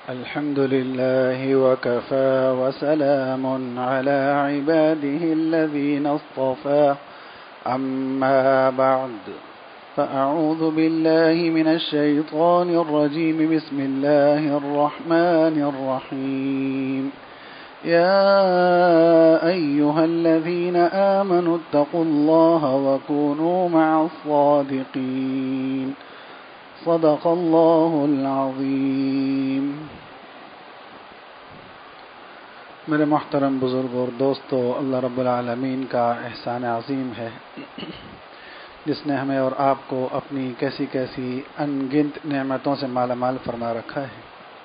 الحمد لله وكفى وسلام على عباده الذين اصطفى أما بعد فأعوذ بالله من الشيطان الرجيم بسم الله الرحمن الرحيم يا أيها الذين آمنوا اتقوا الله وكونوا مع الصادقين صدق اللہ العظیم۔ میرے محترم بزرگ اور دوستو، اللہ رب العالمین کا احسان عظیم ہے جس نے ہمیں اور آپ کو اپنی کیسی کیسی ان گنت نعمتوں سے مالا مال فرما رکھا ہے۔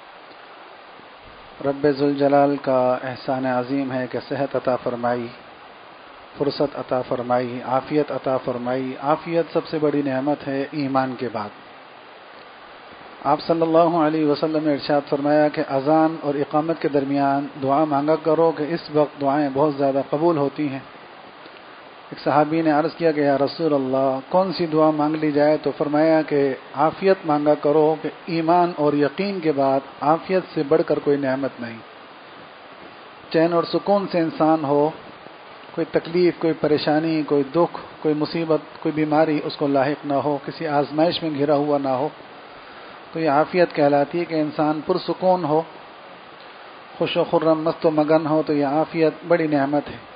رب ذوالجلال کا احسان عظیم ہے کہ صحت عطا فرمائی، فرصت عطا فرمائی، عافیت عطا فرمائی۔ عافیت سب سے بڑی نعمت ہے ایمان کے بعد۔ آپ صلی اللہ علیہ وسلم نے ارشاد فرمایا کہ اذان اور اقامت کے درمیان دعا مانگا کرو کہ اس وقت دعائیں بہت زیادہ قبول ہوتی ہیں۔ ایک صحابی نے عرض کیا کہ یا رسول اللہ، کون سی دعا مانگ لی جائے؟ تو فرمایا کہ عافیت مانگا کرو کہ ایمان اور یقین کے بعد عافیت سے بڑھ کر کوئی نعمت نہیں۔ چین اور سکون سے انسان ہو، کوئی تکلیف، کوئی پریشانی، کوئی دکھ، کوئی مصیبت، کوئی بیماری اس کو لاحق نہ ہو، کسی آزمائش میں گھرا ہوا نہ ہو، تو یہ عافیت کہلاتی ہے کہ انسان پرسکون ہو، خوش و خرم، مست و مگن ہو، تو یہ عافیت بڑی نعمت ہے۔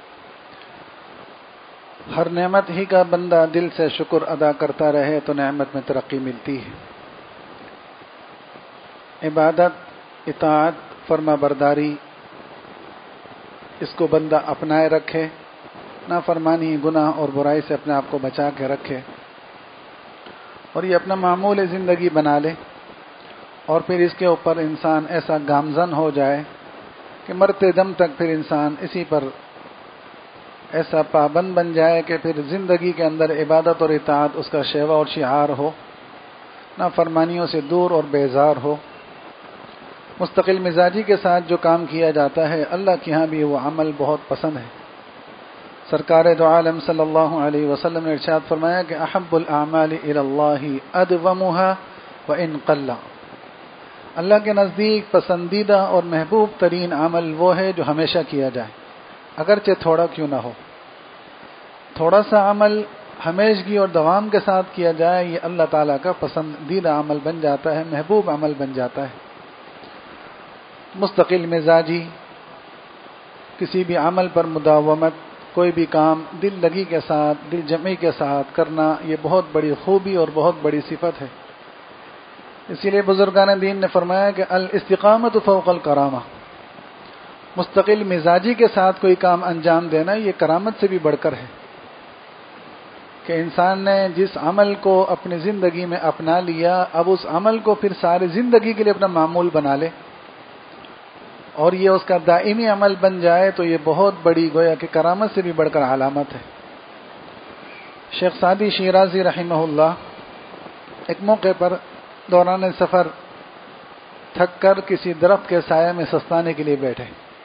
ہر نعمت ہی کا بندہ دل سے شکر ادا کرتا رہے تو نعمت میں ترقی ملتی ہے۔ عبادت، اطاعت، فرما برداری، اس کو بندہ اپنائے رکھے، نافرمانی، گناہ اور برائی سے اپنے آپ کو بچا کے رکھے اور یہ اپنا معمول زندگی بنا لے، اور پھر اس کے اوپر انسان ایسا گامزن ہو جائے کہ مرتے دم تک پھر انسان اسی پر ایسا پابند بن جائے کہ پھر زندگی کے اندر عبادت اور اطاعت اس کا شیوا اور شعار ہو، نافرمانیوں سے دور اور بیزار ہو۔ مستقل مزاجی کے ساتھ جو کام کیا جاتا ہے، اللہ کے ہاں بھی وہ عمل بہت پسند ہے۔ سرکار دو عالم صلی اللہ علیہ وسلم نے ارشاد فرمایا کہ احب الاعمال الی اللہ ادومها وان قل۔ اللہ کے نزدیک پسندیدہ اور محبوب ترین عمل وہ ہے جو ہمیشہ کیا جائے، اگرچہ تھوڑا کیوں نہ ہو۔ تھوڑا سا عمل ہمیشگی اور دوام کے ساتھ کیا جائے، یہ اللہ تعالیٰ کا پسندیدہ عمل بن جاتا ہے، محبوب عمل بن جاتا ہے۔ مستقل مزاجی، کسی بھی عمل پر مداومت، کوئی بھی کام دل لگی کے ساتھ، دل جمعی کے ساتھ کرنا، یہ بہت بڑی خوبی اور بہت بڑی صفت ہے۔ اسی لیے بزرگان دین نے فرمایا کہ الاستقامت فوق الکرامہ، مستقل مزاجی کے ساتھ کوئی کام انجام دینا یہ کرامت سے بھی بڑھ کر ہے، کہ انسان نے جس عمل کو اپنی زندگی میں اپنا لیا، اب اس عمل کو پھر ساری زندگی کے لیے اپنا معمول بنا لے اور یہ اس کا دائمی عمل بن جائے، تو یہ بہت بڑی گویا کہ کرامت سے بھی بڑھ کر علامت ہے۔ شیخ سعدی شیرازی رحمہ اللہ ایک موقع پر دوران سفر تھک کر کسی درخت کے سائے میں سستانے کے لیے بیٹھے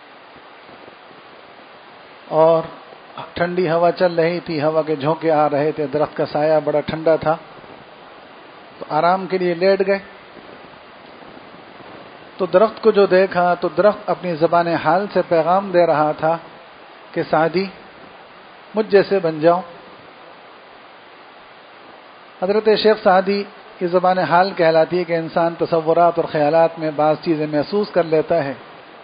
اور ٹھنڈی ہوا چل رہی تھی، ہوا کے جھونکے آ رہے تھے، درخت کا سایہ بڑا ٹھنڈا تھا، تو آرام کے لیے لیٹ گئے۔ تو درخت کو جو دیکھا تو درخت اپنی زبان حال سے پیغام دے رہا تھا کہ سعدی مجھ جیسے بن جاؤ۔ حضرت شیخ سعدی یہ زبان حال کہلاتی ہے کہ انسان تصورات اور خیالات میں بعض چیزیں محسوس کر لیتا ہے۔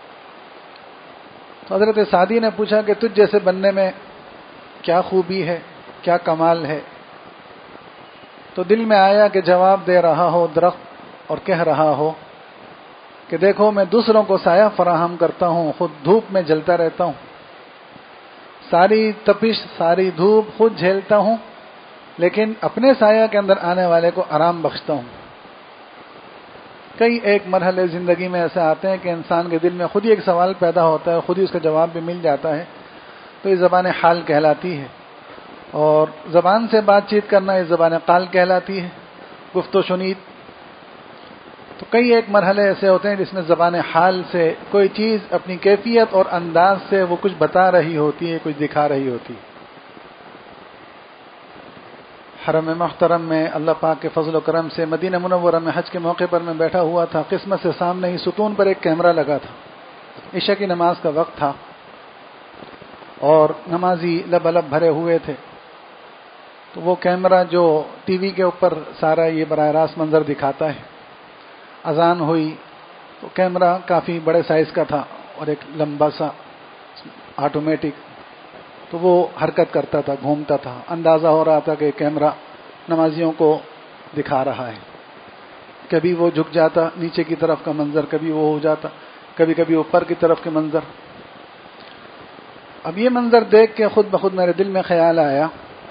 تو حضرت سعدی نے پوچھا کہ تجھ جیسے بننے میں کیا خوبی ہے، کیا کمال ہے؟ تو دل میں آیا کہ جواب دے رہا ہو درخت اور کہہ رہا ہو کہ دیکھو میں دوسروں کو سایہ فراہم کرتا ہوں، خود دھوپ میں جلتا رہتا ہوں، ساری تپش، ساری دھوپ خود جھیلتا ہوں، لیکن اپنے سایہ کے اندر آنے والے کو آرام بخشتا ہوں۔ کئی ایک مرحلے زندگی میں ایسے آتے ہیں کہ انسان کے دل میں خود ہی ایک سوال پیدا ہوتا ہے، خود ہی اس کا جواب بھی مل جاتا ہے، تو یہ زبان حال کہلاتی ہے۔ اور زبان سے بات چیت کرنا یہ زبان قال کہلاتی ہے، گفت و شنید۔ تو کئی ایک مرحلے ایسے ہوتے ہیں جس میں زبان حال سے کوئی چیز اپنی کیفیت اور انداز سے وہ کچھ بتا رہی ہوتی ہے، کچھ دکھا رہی ہوتی ہے۔ حرم محترم میں اللہ پاک کے فضل و کرم سے مدینہ منورہ میں حج کے موقع پر میں بیٹھا ہوا تھا. قسمت سے سامنے ہی ستون پر ایک کیمرہ لگا تھا. عشاء کی نماز کا وقت تھا اور نمازی لبالب بھرے ہوئے تھے. تو وہ کیمرہ جو ٹی وی کے اوپر سارا یہ براہ راست منظر دکھاتا ہے. اذان ہوئی تو کیمرہ کافی بڑے سائز کا تھا اور ایک لمبا سا آٹومیٹک. تو وہ حرکت کرتا تھا, گھومتا تھا. اندازہ ہو رہا تھا کہ کیمرہ نمازیوں کو دکھا رہا ہے. کبھی وہ جھک جاتا نیچے کی طرف کا منظر, کبھی وہ ہو جاتا, کبھی کبھی اوپر کی طرف کے منظر. اب یہ منظر دیکھ کے خود بخود میرے دل میں خیال آیا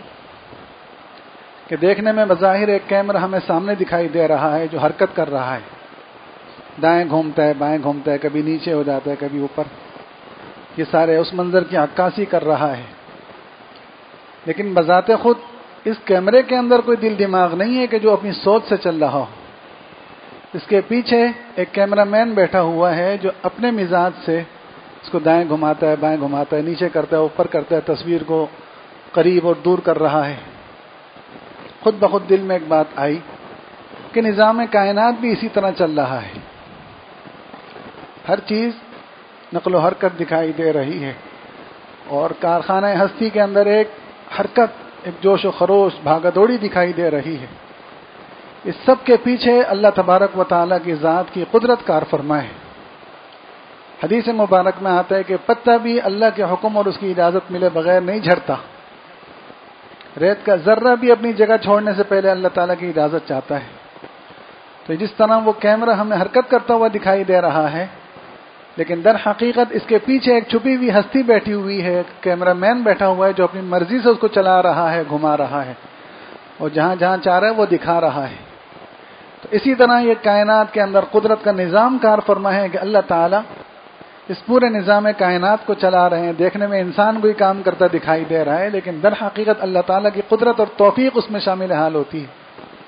کہ دیکھنے میں بظاہر ایک کیمرہ ہمیں سامنے دکھائی دے رہا ہے جو حرکت کر رہا ہے, دائیں گھومتا ہے بائیں گھومتا ہے, کبھی نیچے ہو جاتا ہے کبھی اوپر. یہ سارے اس منظر کی عکاسی کر رہا ہے. لیکن بذات خود اس کیمرے کے اندر کوئی دل دماغ نہیں ہے کہ جو اپنی سوچ سے چل رہا ہو. اس کے پیچھے ایک کیمرہ مین بیٹھا ہوا ہے جو اپنے مزاج سے اس کو دائیں گھماتا ہے بائیں گھماتا ہے, نیچے کرتا ہے اوپر کرتا ہے, تصویر کو قریب اور دور کر رہا ہے. خود بخود دل میں ایک بات آئی کہ نظام کائنات بھی اسی طرح چل رہا ہے. ہر چیز نقل و حرکت دکھائی دے رہی ہے اور کارخانہ ہستی کے اندر ایک حرکت, ایک جوش و خروش, بھاگا دوڑی دکھائی دے رہی ہے. اس سب کے پیچھے اللہ تبارک و تعالیٰ کی ذات کی قدرت کار فرما ہے. حدیث مبارک میں آتا ہے کہ پتہ بھی اللہ کے حکم اور اس کی اجازت ملے بغیر نہیں جھڑتا. ریت کا ذرہ بھی اپنی جگہ چھوڑنے سے پہلے اللہ تعالیٰ کی اجازت چاہتا ہے. تو جس طرح وہ کیمرہ ہمیں حرکت کرتا ہوا دکھائی دے رہا ہے, لیکن در حقیقت اس کے پیچھے ایک چھپی ہوئی ہستی بیٹھی ہوئی ہے, کیمرہ مین بیٹھا ہوا ہے جو اپنی مرضی سے اس کو چلا رہا ہے, گھما رہا ہے اور جہاں جہاں چاہ رہا ہے وہ دکھا رہا ہے. تو اسی طرح یہ کائنات کے اندر قدرت کا نظام کار فرما ہے کہ اللہ تعالیٰ اس پورے نظام کائنات کو چلا رہے ہیں. دیکھنے میں انسان کوئی کام کرتا دکھائی دے رہا ہے, لیکن در حقیقت اللہ تعالیٰ کی قدرت اور توفیق اس میں شامل حال ہوتی ہے.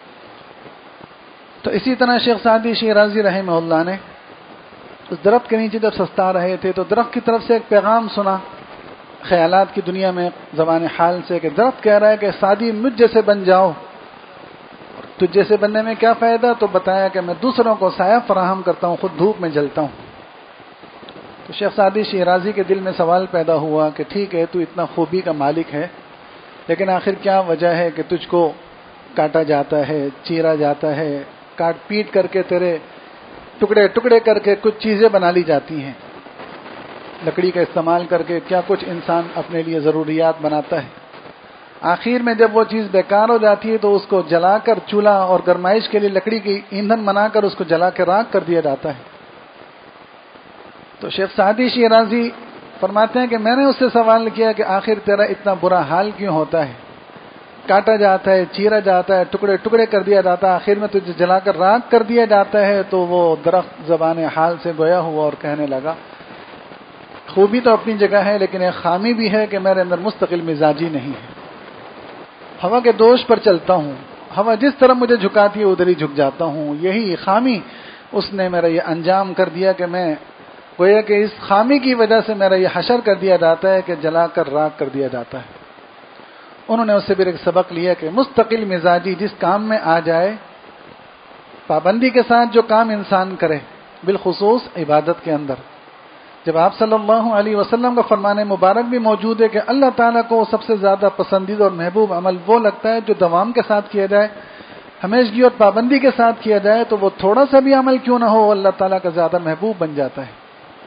تو اسی طرح شیخ سعدی شیرازی رحمہ اللہ نے اس درخت کے نیچے جب سستا رہے تھے تو درخت کی طرف سے ایک پیغام سنا خیالات کی دنیا میں زبان حال سے, کہ درخت کہہ رہا ہے کہ سعدی مجھ جیسے بن جاؤ. تجھ جیسے بننے میں کیا فائدہ؟ تو بتایا کہ میں دوسروں کو سایہ فراہم کرتا ہوں, خود دھوپ میں جلتا ہوں. تو شیخ سعدی شیرازی کے دل میں سوال پیدا ہوا کہ ٹھیک ہے تو اتنا خوبی کا مالک ہے, لیکن آخر کیا وجہ ہے کہ تجھ کو کاٹا جاتا ہے, چیرا جاتا ہے, کاٹ پیٹ کر کے تیرے ٹکڑے ٹکڑے کر کے کچھ چیزیں بنا لی جاتی ہیں. لکڑی کا استعمال کر کے کیا کچھ انسان اپنے لیے ضروریات بناتا ہے. آخر میں جب وہ چیز بیکار ہو جاتی ہے تو اس کو جلا کر چولہا اور گرمائش کے لیے لکڑی کی ایندھن بنا کر اس کو جلا کے راکھ کر دیا جاتا ہے. تو شیخ سعدی شیرازی فرماتے ہیں کہ میں نے اس سے سوال کیا کہ آخر تیرا اتنا برا حال کیوں ہوتا ہے؟ کاٹا جاتا ہے, چیرا جاتا ہے, ٹکڑے ٹکڑے کر دیا جاتا ہے, آخر میں تجھے جلا کر راکھ کر دیا جاتا ہے. تو وہ درخت زبان حال سے گویا ہوا اور کہنے لگا خوبی تو اپنی جگہ ہے, لیکن ایک خامی بھی ہے کہ میرے اندر مستقل مزاجی نہیں ہے. ہوا کے دوش پر چلتا ہوں, ہوا جس طرح مجھے جھکاتی ہے ادھر ہی جھک جاتا ہوں. یہی خامی اس نے میرا یہ انجام کر دیا کہ میں گویا کہ اس خامی کی وجہ سے میرا یہ حشر کر دیا جاتا ہے کہ جلا کر راکھ کر دیا جاتا ہے. انہوں نے اس سے بھی ایک سبق لیا کہ مستقل مزاجی جس کام میں آ جائے, پابندی کے ساتھ جو کام انسان کرے, بالخصوص عبادت کے اندر. جب آپ صلی اللہ علیہ وسلم کا فرمان مبارک بھی موجود ہے کہ اللہ تعالیٰ کو سب سے زیادہ پسندیدہ اور محبوب عمل وہ لگتا ہے جو دوام کے ساتھ کیا جائے, ہمیشگی اور پابندی کے ساتھ کیا جائے, تو وہ تھوڑا سا بھی عمل کیوں نہ ہو اللہ تعالیٰ کا زیادہ محبوب بن جاتا ہے.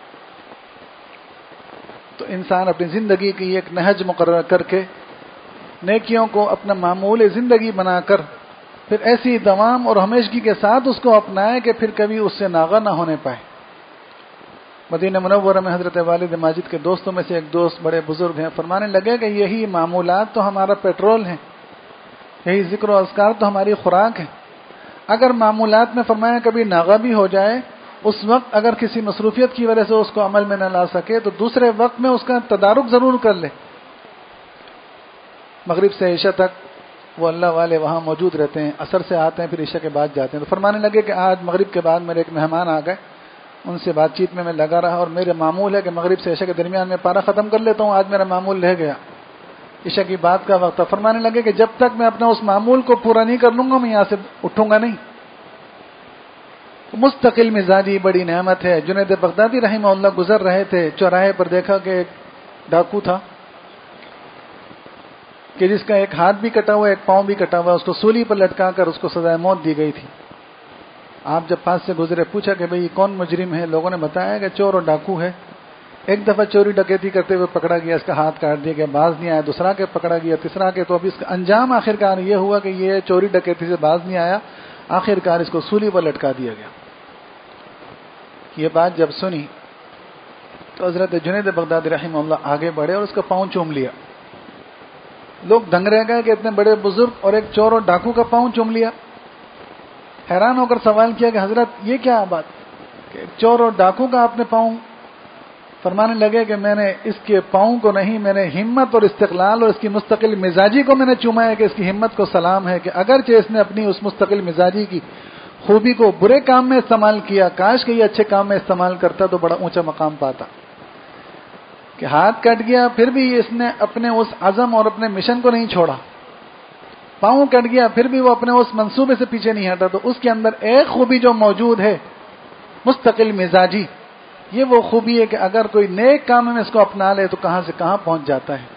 تو انسان اپنی زندگی کی ایک نہج مقرر کر کے نیکیوں کو اپنا معمول زندگی بنا کر پھر ایسی دوام اور ہمیشگی کے ساتھ اس کو اپنائے کہ پھر کبھی اس سے ناغہ نہ ہونے پائے. مدینہ منورہ میں حضرت والد ماجد کے دوستوں میں سے ایک دوست بڑے بزرگ ہیں, فرمانے لگے کہ یہی معمولات تو ہمارا پیٹرول ہیں, یہی ذکر و اذکار تو ہماری خوراک ہے. اگر معمولات میں فرمایا کبھی ناغہ بھی ہو جائے, اس وقت اگر کسی مصروفیت کی وجہ سے اس کو عمل میں نہ لا سکے تو دوسرے وقت میں اس کا تدارک ضرور کر لے. مغرب سے عشاء تک وہ اللہ والے وہاں موجود رہتے ہیں, عصر سے آتے ہیں, پھر عشاء کے بعد جاتے ہیں. تو فرمانے لگے کہ آج مغرب کے بعد میرے ایک مہمان آ گئے, ان سے بات چیت میں لگا رہا, اور میرے معمول ہے کہ مغرب سے عشاء کے درمیان میں پارا ختم کر لیتا ہوں, آج میرا معمول رہ گیا. عشاء کی بات کا وقت تھا. فرمانے لگے کہ جب تک میں اپنا اس معمول کو پورا نہیں کر لوں گا میں یہاں سے اٹھوں گا نہیں. مستقل مزاجی بڑی نعمت ہے. جنید بغدادی رحمہ اللہ گزر رہے تھے, چوراہے پر دیکھا کہ ایک ڈاکو تھا کہ جس کا ایک ہاتھ بھی کٹا ہوا, ایک پاؤں بھی کٹا ہوا, اس کو سولی پر لٹکا کر اس کو سزائے موت دی گئی تھی. آپ جب پاس سے گزرے پوچھا کہ بھئی کون مجرم ہے؟ لوگوں نے بتایا کہ چور اور ڈاکو ہے. ایک دفعہ چوری ڈکیتی کرتے ہوئے پکڑا گیا, اس کا ہاتھ کاٹ دیا گیا, باز نہیں آیا. دوسرا کے پکڑا گیا, تیسرا کے. تو اب اس کا انجام آخرکار یہ ہوا کہ یہ چوری ڈکیتی سے باز نہیں آیا, آخرکار اس کو سولی پر لٹکا دیا گیا. یہ بات جب سنی تو حضرت جنید بغدادی رحمہ اللہ آگے بڑھے اور اس کا پاؤں چوم لیا. لوگ دنگ رہ گئے کہ اتنے بڑے بزرگ اور ایک چور اور ڈاکو کا پاؤں چوم لیا. حیران ہو کر سوال کیا کہ حضرت یہ کیا بات کہ ایک چور اور ڈاکو کا آپ نے پاؤں؟ فرمانے لگے کہ میں نے اس کے پاؤں کو نہیں, میں نے ہمت اور استقلال اور اس کی مستقل مزاجی کو میں نے چوما ہے کہ اس کی ہمت کو سلام ہے کہ اگرچہ اس نے اپنی اس مستقل مزاجی کی خوبی کو برے کام میں استعمال کیا, کاش کہ یہ اچھے کام میں استعمال کرتا تو بڑا اونچا مقام پاتا. کہ ہاتھ کٹ گیا پھر بھی اس نے اپنے اس عزم اور اپنے مشن کو نہیں چھوڑا. پاؤں کٹ گیا پھر بھی وہ اپنے اس منصوبے سے پیچھے نہیں ہٹا. تو اس کے اندر ایک خوبی جو موجود ہے مستقل مزاجی, یہ وہ خوبی ہے کہ اگر کوئی نیک کام میں اس کو اپنا لے تو کہاں سے کہاں پہنچ جاتا ہے.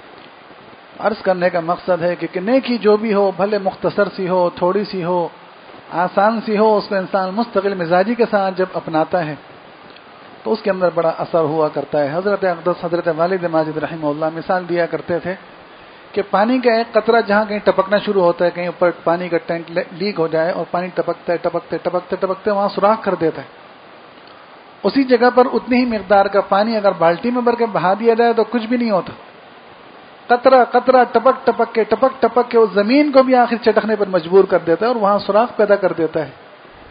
عرض کرنے کا مقصد ہے کہ نیکی جو بھی ہو, بھلے مختصر سی ہو, تھوڑی سی ہو, آسان سی ہو, اس کو انسان مستقل مزاجی کے ساتھ جب اپناتا ہے تو اس کے اندر بڑا اثر ہوا کرتا ہے. حضرت اقدس حضرت والد ماجد رحمہ اللہ مثال دیا کرتے تھے کہ پانی کا ایک قطرہ جہاں کہیں ٹپکنا شروع ہوتا ہے, کہیں اوپر پانی کا ٹینک لیک ہو جائے اور پانی ٹپکتے ٹپکتے ٹپکتے ٹپکتے وہاں سوراخ کر دیتا ہے, اسی جگہ پر اتنی ہی مقدار کا پانی اگر بالٹی میں بھر کے بہا دیا جائے تو کچھ بھی نہیں ہوتا. قطرہ قطرہ ٹپک ٹپک کے اس زمین کو بھی آخر چٹکنے پر مجبور کر دیتا ہے اور وہاں سوراخ پیدا کر دیتا ہے.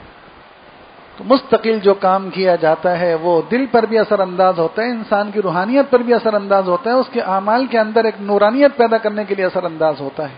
تو مستقل جو کام کیا جاتا ہے وہ دل پر بھی اثر انداز ہوتا ہے, انسان کی روحانیت پر بھی اثر انداز ہوتا ہے, اس کے اعمال کے اندر ایک نورانیت پیدا کرنے کے لیے اثر انداز ہوتا ہے.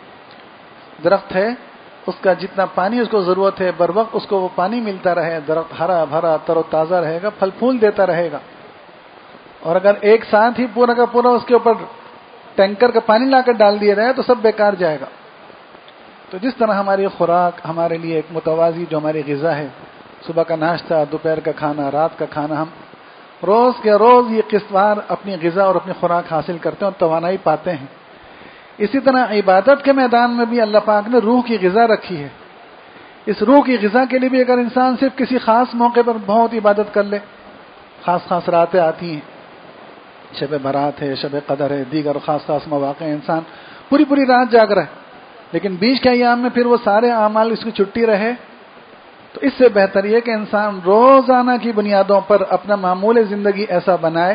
درخت ہے, اس کا جتنا پانی اس کو ضرورت ہے بر وقت اس کو وہ پانی ملتا رہے, درخت ہرا بھرا تر و تازہ رہے گا, پھل پھول دیتا رہے گا. اور اگر ایک ساتھ ہی پورا کا پورا اس کے اوپر ٹینکر کا پانی لا کر ڈال دیا جائے تو سب بیکار جائے گا. تو جس طرح ہماری خوراک ہمارے لیے ایک متوازی جو ہماری غذا ہے, صبح کا ناشتہ, دوپہر کا کھانا, رات کا کھانا, ہم روز کے روز یہ قسطوار اپنی غذا اور اپنی خوراک حاصل کرتے ہیں اور توانائی پاتے ہیں. اسی طرح عبادت کے میدان میں بھی اللہ پاک نے روح کی غذا رکھی ہے. اس روح کی غذا کے لیے بھی اگر انسان صرف کسی خاص موقع پر بہت عبادت کر لے, خاص راتیں آتی ہیں, شب برات ہے, شب قدر ہے, دیگر خاص مواقع, انسان پوری رات جاگ رہا ہے, لیکن بیچ کے ایام میں پھر وہ سارے اعمال اس کی چھٹی رہے, تو اس سے بہتر یہ کہ انسان روزانہ کی بنیادوں پر اپنا معمول زندگی ایسا بنائے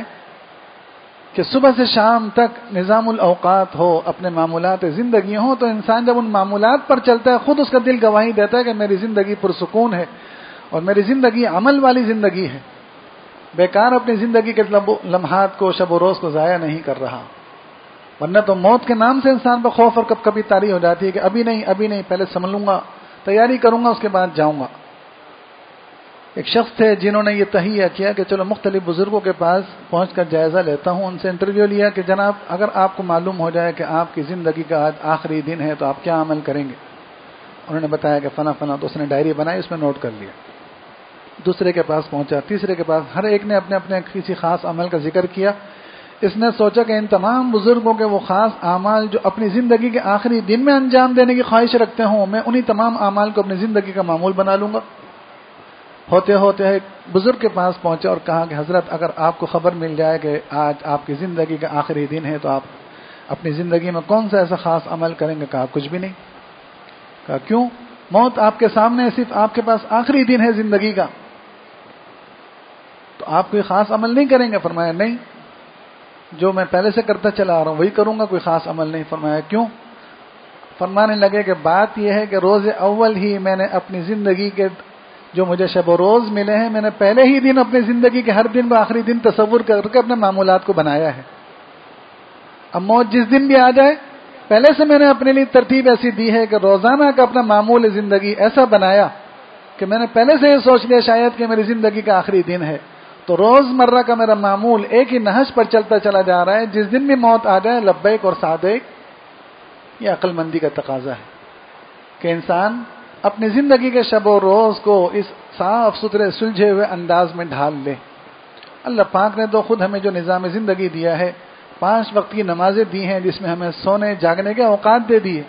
کہ صبح سے شام تک نظام الاوقات ہو, اپنے معمولات زندگی ہوں. تو انسان جب ان معمولات پر چلتا ہے خود اس کا دل گواہی دیتا ہے کہ میری زندگی پرسکون ہے اور میری زندگی عمل والی زندگی ہے, بیکار اپنی زندگی کے لمحات کو, شب و روز کو ضائع نہیں کر رہا. ورنہ تو موت کے نام سے انسان پر خوف اور کبھی طاری ہو جاتی ہے کہ ابھی نہیں, پہلے سمجھ لوں گا, تیاری کروں گا, اس کے بعد جاؤں گا. ایک شخص تھے جنہوں نے یہ تہیہ کیا کہ چلو مختلف بزرگوں کے پاس پہنچ کر جائزہ لیتا ہوں, ان سے انٹرویو لیا کہ جناب اگر آپ کو معلوم ہو جائے کہ آپ کی زندگی کا آج آخری دن ہے تو آپ کیا عمل کریں گے؟ انہوں نے بتایا کہ فلاں, تو اس نے ڈائری بنائی, اس میں نوٹ کر لیا. دوسرے کے پاس پہنچا, تیسرے کے پاس, ہر ایک نے اپنے کسی خاص عمل کا ذکر کیا. اس نے سوچا کہ ان تمام بزرگوں کے وہ خاص اعمال جو اپنی زندگی کے آخری دن میں انجام دینے کی خواہش رکھتے ہوں, میں انہی تمام اعمال کو اپنی زندگی کا معمول بنا لوں گا. ہوتے ایک بزرگ کے پاس پہنچا اور کہا کہ حضرت اگر آپ کو خبر مل جائے کہ آج آپ کی زندگی کا آخری دن ہے تو آپ اپنی زندگی میں کون سا ایسا خاص عمل کریں گے؟ کہا کچھ بھی نہیں. کہا کیوں؟ موت آپ کے سامنے, صرف آپ کے پاس آخری دن ہے زندگی کا, تو آپ کوئی خاص عمل نہیں کریں گے؟ فرمایا نہیں, جو میں پہلے سے کرتا چلا آ رہا ہوں وہی کروں گا, کوئی خاص عمل نہیں. فرمایا کیوں؟ فرمانے لگے کہ بات یہ ہے کہ روز اول ہی میں نے اپنی زندگی کے جو مجھے شب و روز ملے ہیں, میں نے پہلے ہی دن اپنی زندگی کے ہر دن بآخری دن تصور کر کے اپنے معمولات کو بنایا ہے. اب موت جس دن بھی آ جائے, پہلے سے میں نے اپنے لیے ترتیب ایسی دی ہے کہ روزانہ کا اپنا معمول زندگی ایسا بنایا کہ میں نے پہلے سے یہ سوچ لیا شاید کہ میری زندگی کا آخری دن ہے, تو روز مرہ کا میرا معمول ایک ہی نہج پر چلتا چلا جا رہا ہے. جس دن بھی موت آ جائے لبیک اور سعدیک. یہ عقل مندی کا تقاضا ہے کہ انسان اپنی زندگی کے شب و روز کو اس صاف ستھرے سلجھے ہوئے انداز میں ڈھال لے. اللہ پاک نے تو خود ہمیں جو نظام زندگی دیا ہے، 5 وقت کی نمازیں دی ہیں، جس میں ہمیں سونے جاگنے کے اوقات دے دیے.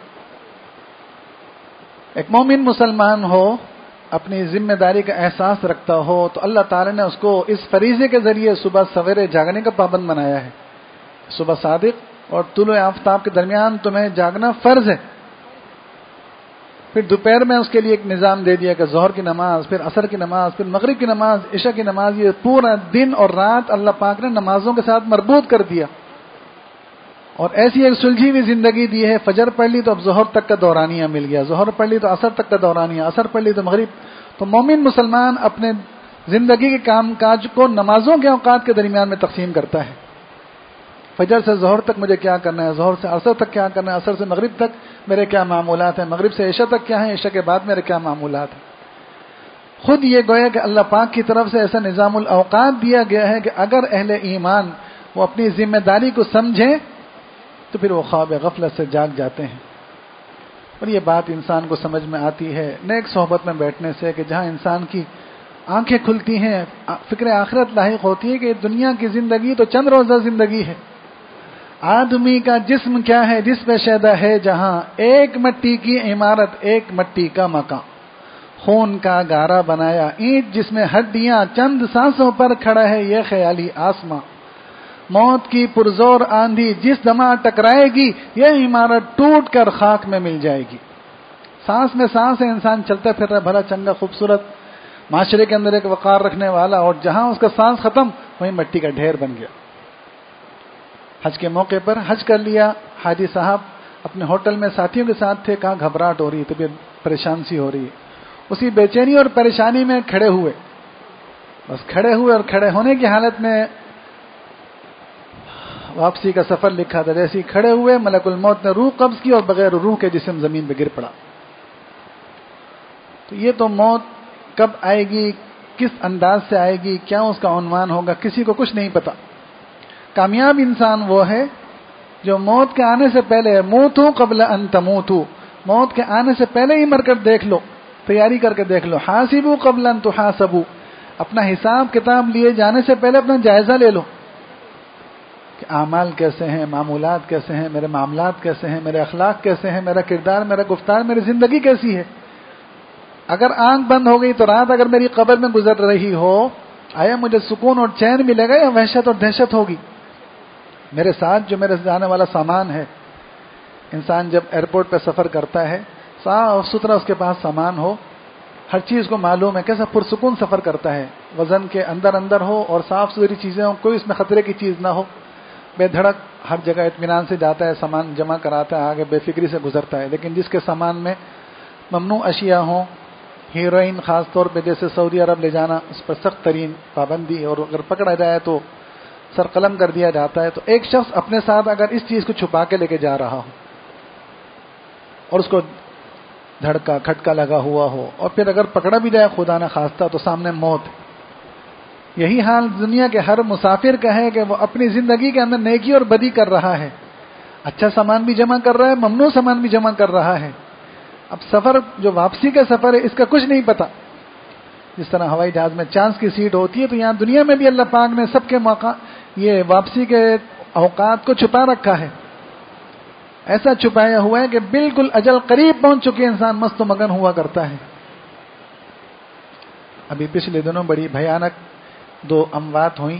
ایک مومن مسلمان ہو، اپنی ذمہ داری کا احساس رکھتا ہو، تو اللہ تعالی نے اس کو اس فریضے کے ذریعے صبح سویرے جاگنے کا پابند بنایا ہے. صبح صادق اور طلوع آفتاب کے درمیان تمہیں جاگنا فرض ہے. پھر دوپہر میں اس کے لیے ایک نظام دے دیا کہ ظہر کی نماز، پھر عصر کی نماز، پھر مغرب کی نماز، عشاء کی نماز. یہ پورا دن اور رات اللہ پاک نے نمازوں کے ساتھ مربوط کر دیا. اور ایسی ایک سلجھی ہوئی زندگی دی ہے. فجر پڑھ لی تو اب ظہر تک کا دورانیہ مل گیا، ظہر پڑھ لی تو عصر تک کا دورانیہ، عصر پڑھ لی تو مغرب. تو مومن مسلمان اپنے زندگی کے کام کاج کو نمازوں کے اوقات کے درمیان میں تقسیم کرتا ہے. فجر سے ظہر تک مجھے کیا کرنا ہے، ظہر سے عصر تک کیا کرنا ہے، عصر سے مغرب تک میرے کیا معمولات ہیں، مغرب سے عشاء تک کیا ہیں، عشاء کے بعد میرے کیا معمولات ہیں. خود یہ گویا کہ اللہ پاک کی طرف سے ایسا نظام الاوقات دیا گیا ہے کہ اگر اہل ایمان وہ اپنی ذمہ داری کو سمجھیں تو پھر وہ خواب غفلت سے جاگ جاتے ہیں. اور یہ بات انسان کو سمجھ میں آتی ہے نیک صحبت میں بیٹھنے سے، کہ جہاں انسان کی آنکھیں کھلتی ہیں، فکر آخرت لاحق ہوتی ہے کہ دنیا کی زندگی تو چند روزہ زندگی ہے. آدمی کا جسم کیا ہے جس پہ شیدا ہے جہاں، ایک مٹی کی عمارت ایک مٹی کا مکان، خون کا گارا بنایا اینٹ جس میں ہڈیاں، چند سانسوں پر کھڑا ہے یہ خیالی آسماں. موت کی پرزور آندھی جس دمہ ٹکرائے گی یہ عمارت ٹوٹ کر خاک میں مل جائے گی. سانس میں سانس ہے، انسان چلتا پھر رہا بھلا چنگا خوبصورت، معاشرے کے اندر ایک وقار رکھنے والا، اور جہاں اس کا سانس ختم وہیں مٹی کا ڈھیر بن گیا. حج کے موقع پر حج کر لیا حاجی صاحب، اپنے ہوٹل میں ساتھیوں کے ساتھ تھے، کہاں گھبراہٹ ہو رہی ہے، طبیعت پریشان سی ہو رہی ہے. اسی بے چینی اور پریشانی میں کھڑے ہوئے، بس کھڑے ہوئے، اور کھڑے ہونے کی حالت میں واپسی کا سفر لکھا تھا. جیسے ہی کھڑے ہوئے ملک الموت نے روح قبض کی اور بغیر روح کے جسم زمین پہ گر پڑا. تو یہ تو موت کب آئے گی، کس انداز سے آئے گی، کیا اس کا عنوان ہوگا، کسی کو کچھ نہیں پتا. کامیاب انسان وہ ہے جو موت کے آنے سے پہلے موتو قبل ان تموتو، موت کے آنے سے پہلے ہی مر کر دیکھ لو، تیاری کر کے دیکھ لو. حاسبو قبل ان تحاسبو، اپنا حساب کتاب لیے جانے سے پہلے اپنا جائزہ لے لو کہ اعمال کیسے ہیں، معمولات کیسے ہیں، میرے معاملات کیسے ہیں، میرے اخلاق کیسے ہیں، میرا کردار، میرا گفتار، میری زندگی کیسی ہے. اگر آنکھ بند ہو گئی تو رات اگر میری قبر میں گزر رہی ہو، آیا مجھے سکون اور چین ملے گا یا وحشت اور دہشت ہوگی. میرے ساتھ جو میرے جانے والا سامان ہے، انسان جب ایئرپورٹ پہ سفر کرتا ہے، صاف ستھرا اس کے پاس سامان ہو، ہر چیز کو معلوم ہے، کیسا پرسکون سفر کرتا ہے، وزن کے اندر اندر ہو اور صاف ستھری چیزیں ہوں، کوئی اس میں خطرے کی چیز نہ ہو، بے دھڑک ہر جگہ اطمینان سے جاتا ہے، سامان جمع کراتا ہے، آگے بے فکری سے گزرتا ہے. لیکن جس کے سامان میں ممنوع اشیاء ہوں، ہیروئن خاص طور پہ جیسے سعودی عرب لے جانا، اس پر سخت ترین پابندی، اور اگر پکڑا جائے تو سر قلم کر دیا جاتا ہے. تو ایک شخص اپنے ساتھ اگر اس چیز کو چھپا کے لے کے جا رہا ہو اور اس کو دھڑکا کھٹکا لگا ہوا ہو، اور پھر اگر پکڑا بھی جائے خدا نہ خواستہ تو سامنے موت. یہی حال دنیا کے ہر مسافر کا ہے کہ وہ اپنی زندگی کے اندر نیکی اور بدی کر رہا ہے، اچھا سامان بھی جمع کر رہا ہے، ممنوع سامان بھی جمع کر رہا ہے. اب سفر جو واپسی کا سفر ہے اس کا کچھ نہیں پتا. جس طرح ہوائی جہاز میں چانس کی سیٹ ہوتی ہے، تو یہاں دنیا میں بھی اللہ پاک نے سب کے موقع یہ واپسی کے اوقات کو چھپا رکھا ہے. ایسا چھپایا ہوا ہے کہ بالکل اجل قریب پہنچ چکے انسان مست و مگن ہوا کرتا ہے. ابھی پچھلے دنوں بڑی بھیانک 2 اموات ہوئیں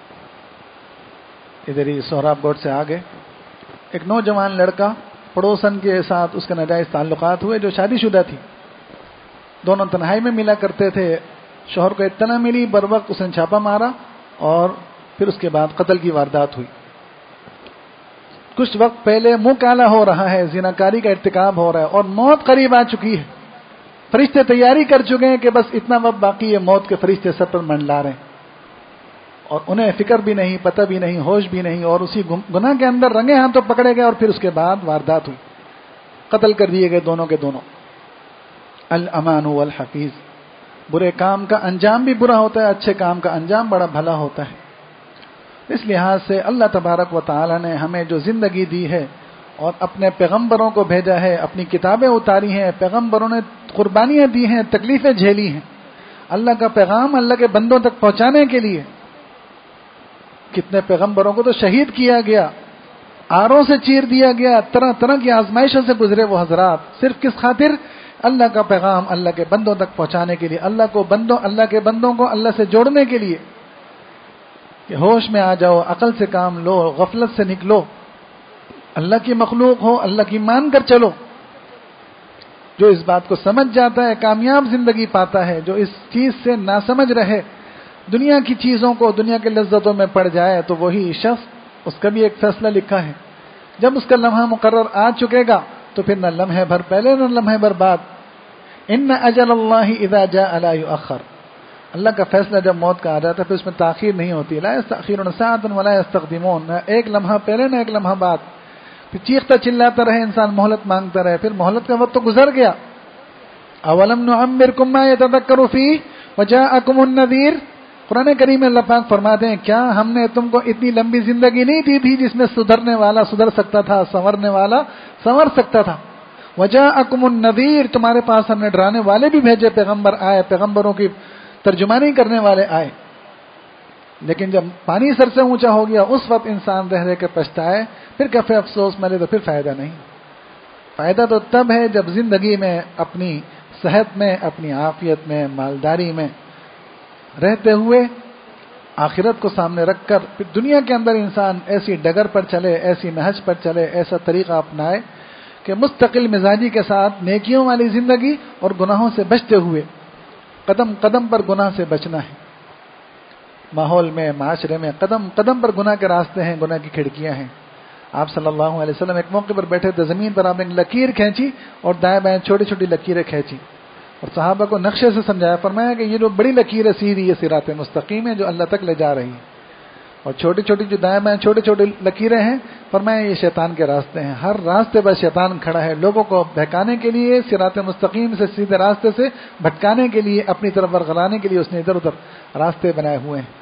ادھر ہی سہراب گوٹ سے آگے. ایک نوجوان لڑکا پڑوسن کے ساتھ اس کے ناجائز تعلقات ہوئے جو شادی شدہ تھی، دونوں تنہائی میں ملا کرتے تھے. شوہر کو اطلاع ملی، بر وقت اس نے چھاپا مارا اور پھر اس کے بعد قتل کی واردات ہوئی. کچھ وقت پہلے منہ کالا ہو رہا ہے، زناکاری کا ارتکاب ہو رہا ہے اور موت قریب آ چکی ہے. فرشتے تیاری کر چکے ہیں کہ بس اتنا وقت باقی ہے، موت کے فرشتے سر پر منڈلا رہے ہیں، اور انہیں فکر بھی نہیں، پتہ بھی نہیں، ہوش بھی نہیں، اور اسی گناہ کے اندر رنگے ہاتھوں پکڑے گئے اور پھر اس کے بعد واردات ہوئی، قتل کر دیے گئے دونوں کے دونوں. الامان والحفیظ. برے کام کا انجام بھی برا ہوتا ہے، اچھے کام کا انجام بڑا بھلا ہوتا ہے۔ اس لحاظ سے اللہ تبارک و تعالی نے ہمیں جو زندگی دی ہے اور اپنے پیغمبروں کو بھیجا ہے، اپنی کتابیں اتاری ہیں، پیغمبروں نے قربانیاں دی ہیں، تکلیفیں جھیلی ہیں، اللہ کا پیغام اللہ کے بندوں تک پہنچانے کے لیے۔ کتنے پیغمبروں کو تو شہید کیا گیا، آروں سے چیر دیا گیا، طرح طرح کی آزمائشوں سے گزرے وہ حضرات، صرف کس خاطر؟ اللہ کا پیغام اللہ کے بندوں تک پہنچانے کے لیے، اللہ کے بندوں کو اللہ سے جوڑنے کے لیے کہ ہوش میں آ جاؤ، عقل سے کام لو، غفلت سے نکلو، اللہ کی مخلوق ہو، اللہ کی مان کر چلو۔ جو اس بات کو سمجھ جاتا ہے کامیاب زندگی پاتا ہے، جو اس چیز سے ناسمجھ رہے، دنیا کی چیزوں کو، دنیا کے لذتوں میں پڑ جائے، تو وہی شخص، اس کا بھی ایک فیصلہ لکھا ہے، جب اس کا لمحہ مقرر آ چکے گا تو پھر نہ لمحے بھر پہلے نہ لمحے بھر بعد۔ ان اجل اللہ اذا جاء لا یؤخر، اللہ کا فیصلہ جب موت کا آ جاتا ہے پھر اس میں تاخیر نہیں ہوتی، لا یستأخرون ساعة ولا یستقدمون، نہ ایک لمحہ پہلے نہ ایک لمحہ بعد۔ پھر چیختا چلاتا رہے انسان، مہلت مانگتا رہے، پھر مہلت کا وقت تو گزر گیا۔ اولم نعمرکم ما یتذکر فیہ وجاءکم النذیر، قرآن کریم میں اللہ پاک فرماتے ہیں کیا ہم نے تم کو اتنی لمبی زندگی نہیں دی تھی جس میں سدھرنے والا سدھر سکتا تھا، سنورنے والا سنور سکتا تھا؟ وجاءکم النذیر، تمہارے پاس ہم نے ڈرانے والے بھی بھیجے، پیغمبر آئے، پیغمبروں کی ترجمانی کرنے والے آئے۔ لیکن جب پانی سر سے اونچا ہو گیا اس وقت انسان رہ رہ کے پچھتائے، پھر کفے افسوس ملے تو پھر فائدہ نہیں۔ فائدہ تو تب ہے جب زندگی میں، اپنی صحت میں، اپنی عافیت میں، مالداری میں رہتے ہوئے آخرت کو سامنے رکھ کر پھر دنیا کے اندر انسان ایسی ڈگر پر چلے، ایسی نہج پر چلے، ایسا طریقہ اپنائے کہ مستقل مزاجی کے ساتھ نیکیوں والی زندگی اور گناہوں سے بچتے ہوئے، قدم قدم پر گناہ سے بچنا ہے۔ ماحول میں، معاشرے میں قدم قدم پر گناہ کے راستے ہیں، گناہ کی کھڑکیاں ہیں۔ آپ صلی اللہ علیہ وسلم ایک موقع پر بیٹھے تھے، زمین پر آپ نے لکیر کھینچی اور دائیں بائیں چھوٹی چھوٹی لکیریں کھینچی اور صحابہ کو نقشے سے سمجھایا، فرمایا کہ یہ جو بڑی لکیر ہے سیدھی، یہ صراط مستقیم ہے جو اللہ تک لے جا رہی ہے، اور چھوٹی چھوٹی جو دائیں بائیں چھوٹی چھوٹی لکیریں ہیں، فرمایا یہ شیطان کے راستے ہیں، ہر راستے پر شیطان کھڑا ہے لوگوں کو بہکانے کے لیے، صراط مستقیم سے سیدھے راستے سے بھٹکانے کے لیے، اپنی طرف ورغلانے کے لیے اس نے ادھر ادھر راستے بنائے ہوئے ہیں۔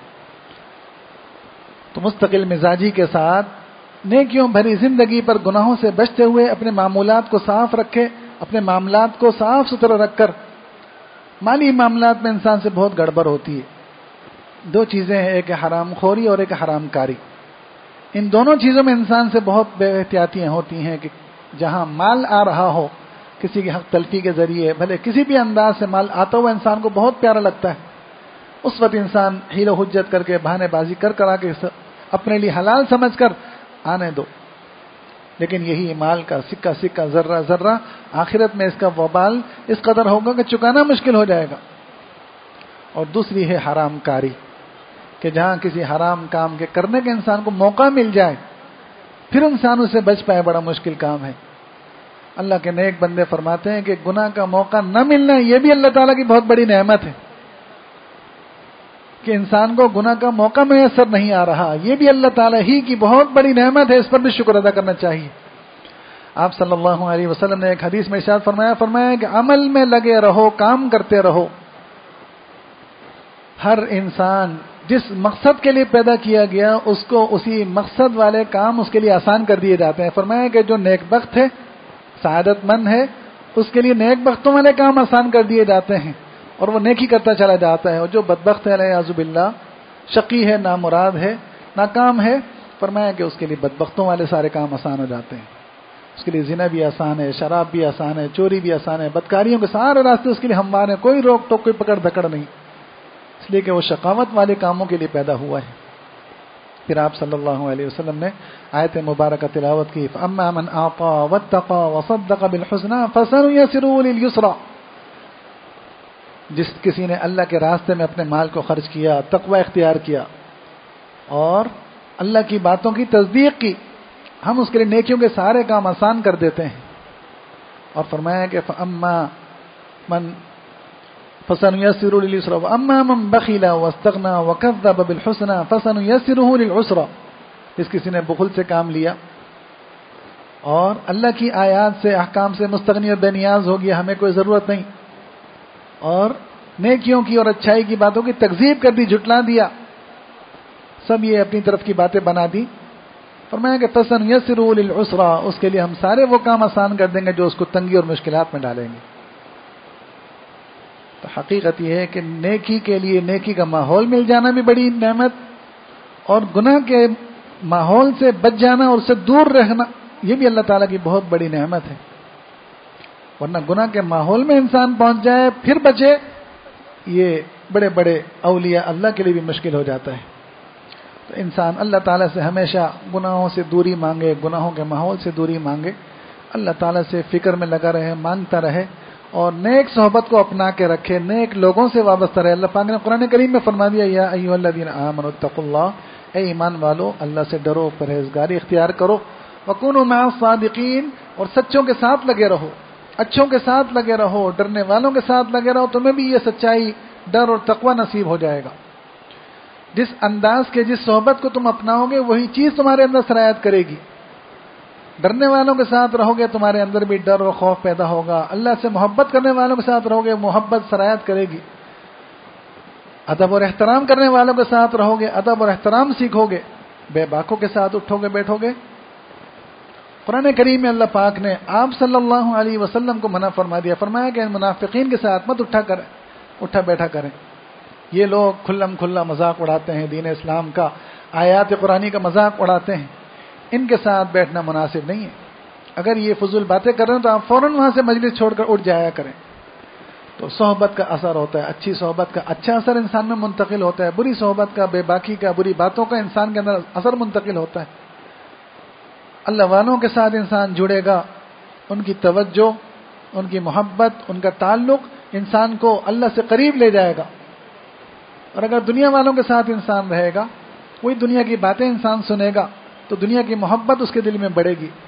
تو مستقل مزاجی کے ساتھ نیکیوں بھری زندگی پر گناہوں سے بچتے ہوئے اپنے معمولات کو صاف رکھے، اپنے معاملات کو صاف ستھرا رکھ کر، مالی معاملات میں انسان سے بہت گڑبڑ ہوتی ہے۔ دو چیزیں ہیں، ایک حرام خوری اور ایک حرام کاری۔ ان دونوں چیزوں میں انسان سے بہت بے احتیاطیاں ہوتی ہیں کہ جہاں مال آ رہا ہو کسی کی حق تلفی کے ذریعے، بھلے کسی بھی انداز سے مال آتا ہوا انسان کو بہت پیارا لگتا ہے، اس وقت انسان حیل و حجت کر کے، بہانے بازی کر کر آ کے اپنے لیے حلال سمجھ کر آنے دو۔ لیکن یہی مال کا سکہ سکہ، ذرہ ذرہ، آخرت میں اس کا وبال اس قدر ہوگا کہ چکانا مشکل ہو جائے گا۔ اور دوسری ہے حرام کاری، کہ جہاں کسی حرام کام کے کرنے کے انسان کو موقع مل جائے پھر انسان اسے بچ پائے، بڑا مشکل کام ہے۔ اللہ کے نیک بندے فرماتے ہیں کہ گناہ کا موقع نہ ملنا یہ بھی اللہ تعالیٰ کی بہت بڑی نعمت ہے، کہ انسان کو گناہ کا موقع میسر نہیں آ رہا، یہ بھی اللہ تعالیٰ ہی کی بہت بڑی نعمت ہے، اس پر بھی شکر ادا کرنا چاہیے۔ آپ صلی اللہ علیہ وسلم نے ایک حدیث میں ارشاد فرمایا کہ عمل میں لگے رہو، کام کرتے رہو۔ ہر انسان جس مقصد کے لیے پیدا کیا گیا اس کو اسی مقصد والے کام اس کے لیے آسان کر دیے جاتے ہیں۔ فرمایا کہ جو نیک بخت ہے، سعادت مند ہے، اس کے لیے نیک بختوں والے کام آسان کر دیے جاتے ہیں اور وہ نیکی کرتا چلا جاتا ہے، اور جو بدبخت ہے الیاذ باللہ، شقی ہے، نامراد ہے، ناکام ہے، فرمایا کہ اس کے لیے بدبختوں والے سارے کام آسان ہو جاتے ہیں۔ اس کے لیے زنا بھی آسان ہے، شراب بھی آسان ہے، چوری بھی آسان ہے، بدکاریوں کے سارے راستے اس کے لیے ہموار ہیں، کوئی روک ٹوک، کوئی پکڑ دھکڑ نہیں، اس لیے کہ وہ شقاوت والے کاموں کے لیے پیدا ہوا ہے۔ پھر آپ صلی اللہ علیہ وسلم نے آیت مبارکہ تلاوت کی، فَأَمَّا مَنْ أَعْطَىٰ وَاتَّقَىٰ وَصَدَّقَ بِالْحُسْنَىٰ فَسَنُيَسِّرُهُ لِلْيُسْرَىٰ، جس کسی نے اللہ کے راستے میں اپنے مال کو خرچ کیا، تقوی اختیار کیا اور اللہ کی باتوں کی تصدیق کی، ہم اس کے لیے نیکیوں کے سارے کام آسان کر دیتے ہیں۔ اور فرمایا کہ فَأَمَّا مَنْ فَسَنُيَسِّرُهُ لِلْيُسْرَىٰ وَأَمَّا مَنْ بَخِلَ وَاسْتَغْنَىٰ وَكَذَّبَ بِالْحُسْنَىٰ فَسَنُيَسِّرُهُ لِلْعُسْرَىٰ، جس کسی نے بخل سے کام لیا اور اللہ کی آیات سے، احکام سے مستغنی اور بے نیاز ہو گیا، ہمیں کوئی ضرورت نہیں، اور نیکیوں کی اور اچھائی کی باتوں کی تکذیب کر دی، جھٹلا دیا، سب یہ اپنی طرف کی باتیں بنا دی. فرمایا کہ فَسَنُيَسِّرُهُ لِلْعُسْرَىٰ، اس کے لیے ہم سارے وہ کام آسان کر دیں گے جو اس کو تنگی اور مشکلات میں ڈالیں گے. تو حقیقت یہ ہے کہ نیکی کے لیے نیکی کا ماحول مل جانا بھی بڑی نعمت، اور گناہ کے ماحول سے بچ جانا اور اس سے دور رہنا یہ بھی اللہ تعالیٰ کی بہت بڑی نعمت ہے. ورنہ گناہ کے ماحول میں انسان پہنچ جائے پھر بچے، یہ بڑے بڑے اولیاء اللہ کے لیے بھی مشکل ہو جاتا ہے. تو انسان اللہ تعالیٰ سے ہمیشہ گناہوں سے دوری مانگے، گناہوں کے ماحول سے دوری مانگے، اللہ تعالیٰ سے فکر میں لگا رہے، مانگتا رہے، اور نیک صحبت کو اپنا کے رکھے، نیک لوگوں سے وابستہ رہے. اللہ پاک نے قرآن کریم میں فرما دیا، یا ایھا الذین آمنوا اتقوا اللہ، اے ایمان والو اللہ سے ڈرو، پرہیزگاری اختیار کرو، وکونوا مع الصادقین، اور سچوں کے ساتھ لگے رہو، اچھوں کے ساتھ لگے رہو، ڈرنے والوں کے ساتھ لگے رہو، تمہیں بھی یہ سچائی، ڈر اور تقوی نصیب ہو جائے گا. جس انداز کے جس صحبت کو تم اپناؤ گے وہی چیز تمہارے اندر سرایت کرے گی. ڈرنے والوں کے ساتھ رہو گے تمہارے اندر بھی ڈر اور خوف پیدا ہوگا. اللہ سے محبت کرنے والوں کے ساتھ رہو گے محبت سرایت کرے گی. ادب اور احترام کرنے والوں کے ساتھ رہو گے ادب اور احترام سیکھو گے. بے باکوں کے ساتھ اٹھو گے بیٹھو گے. قرآن کریم میں اللہ پاک نے آپ صلی اللہ علیہ وسلم کو منع فرما دیا، فرمایا کہ منافقین کے ساتھ مت اٹھا بیٹھا کریں. یہ لوگ کھلم کھلا مذاق اڑاتے ہیں دین اسلام کا، آیات قرآنی کا مذاق اڑاتے ہیں، ان کے ساتھ بیٹھنا مناسب نہیں ہے. اگر یہ فضول باتیں کر رہے ہیں تو آپ فوراً وہاں سے مجلس چھوڑ کر اٹھ جایا کریں. تو صحبت کا اثر ہوتا ہے، اچھی صحبت کا اچھا اثر انسان میں منتقل ہوتا ہے، بری صحبت کا، بے باکی کا، بری باتوں کا انسان کے اندر اثر منتقل ہوتا ہے. اللہ والوں کے ساتھ انسان جڑے گا، ان کی توجہ، ان کی محبت، ان کا تعلق انسان کو اللہ سے قریب لے جائے گا. اور اگر دنیا والوں کے ساتھ انسان رہے گا، وہی دنیا کی باتیں انسان سنے گا، تو دنیا کی محبت اس کے دل میں بڑھے گی.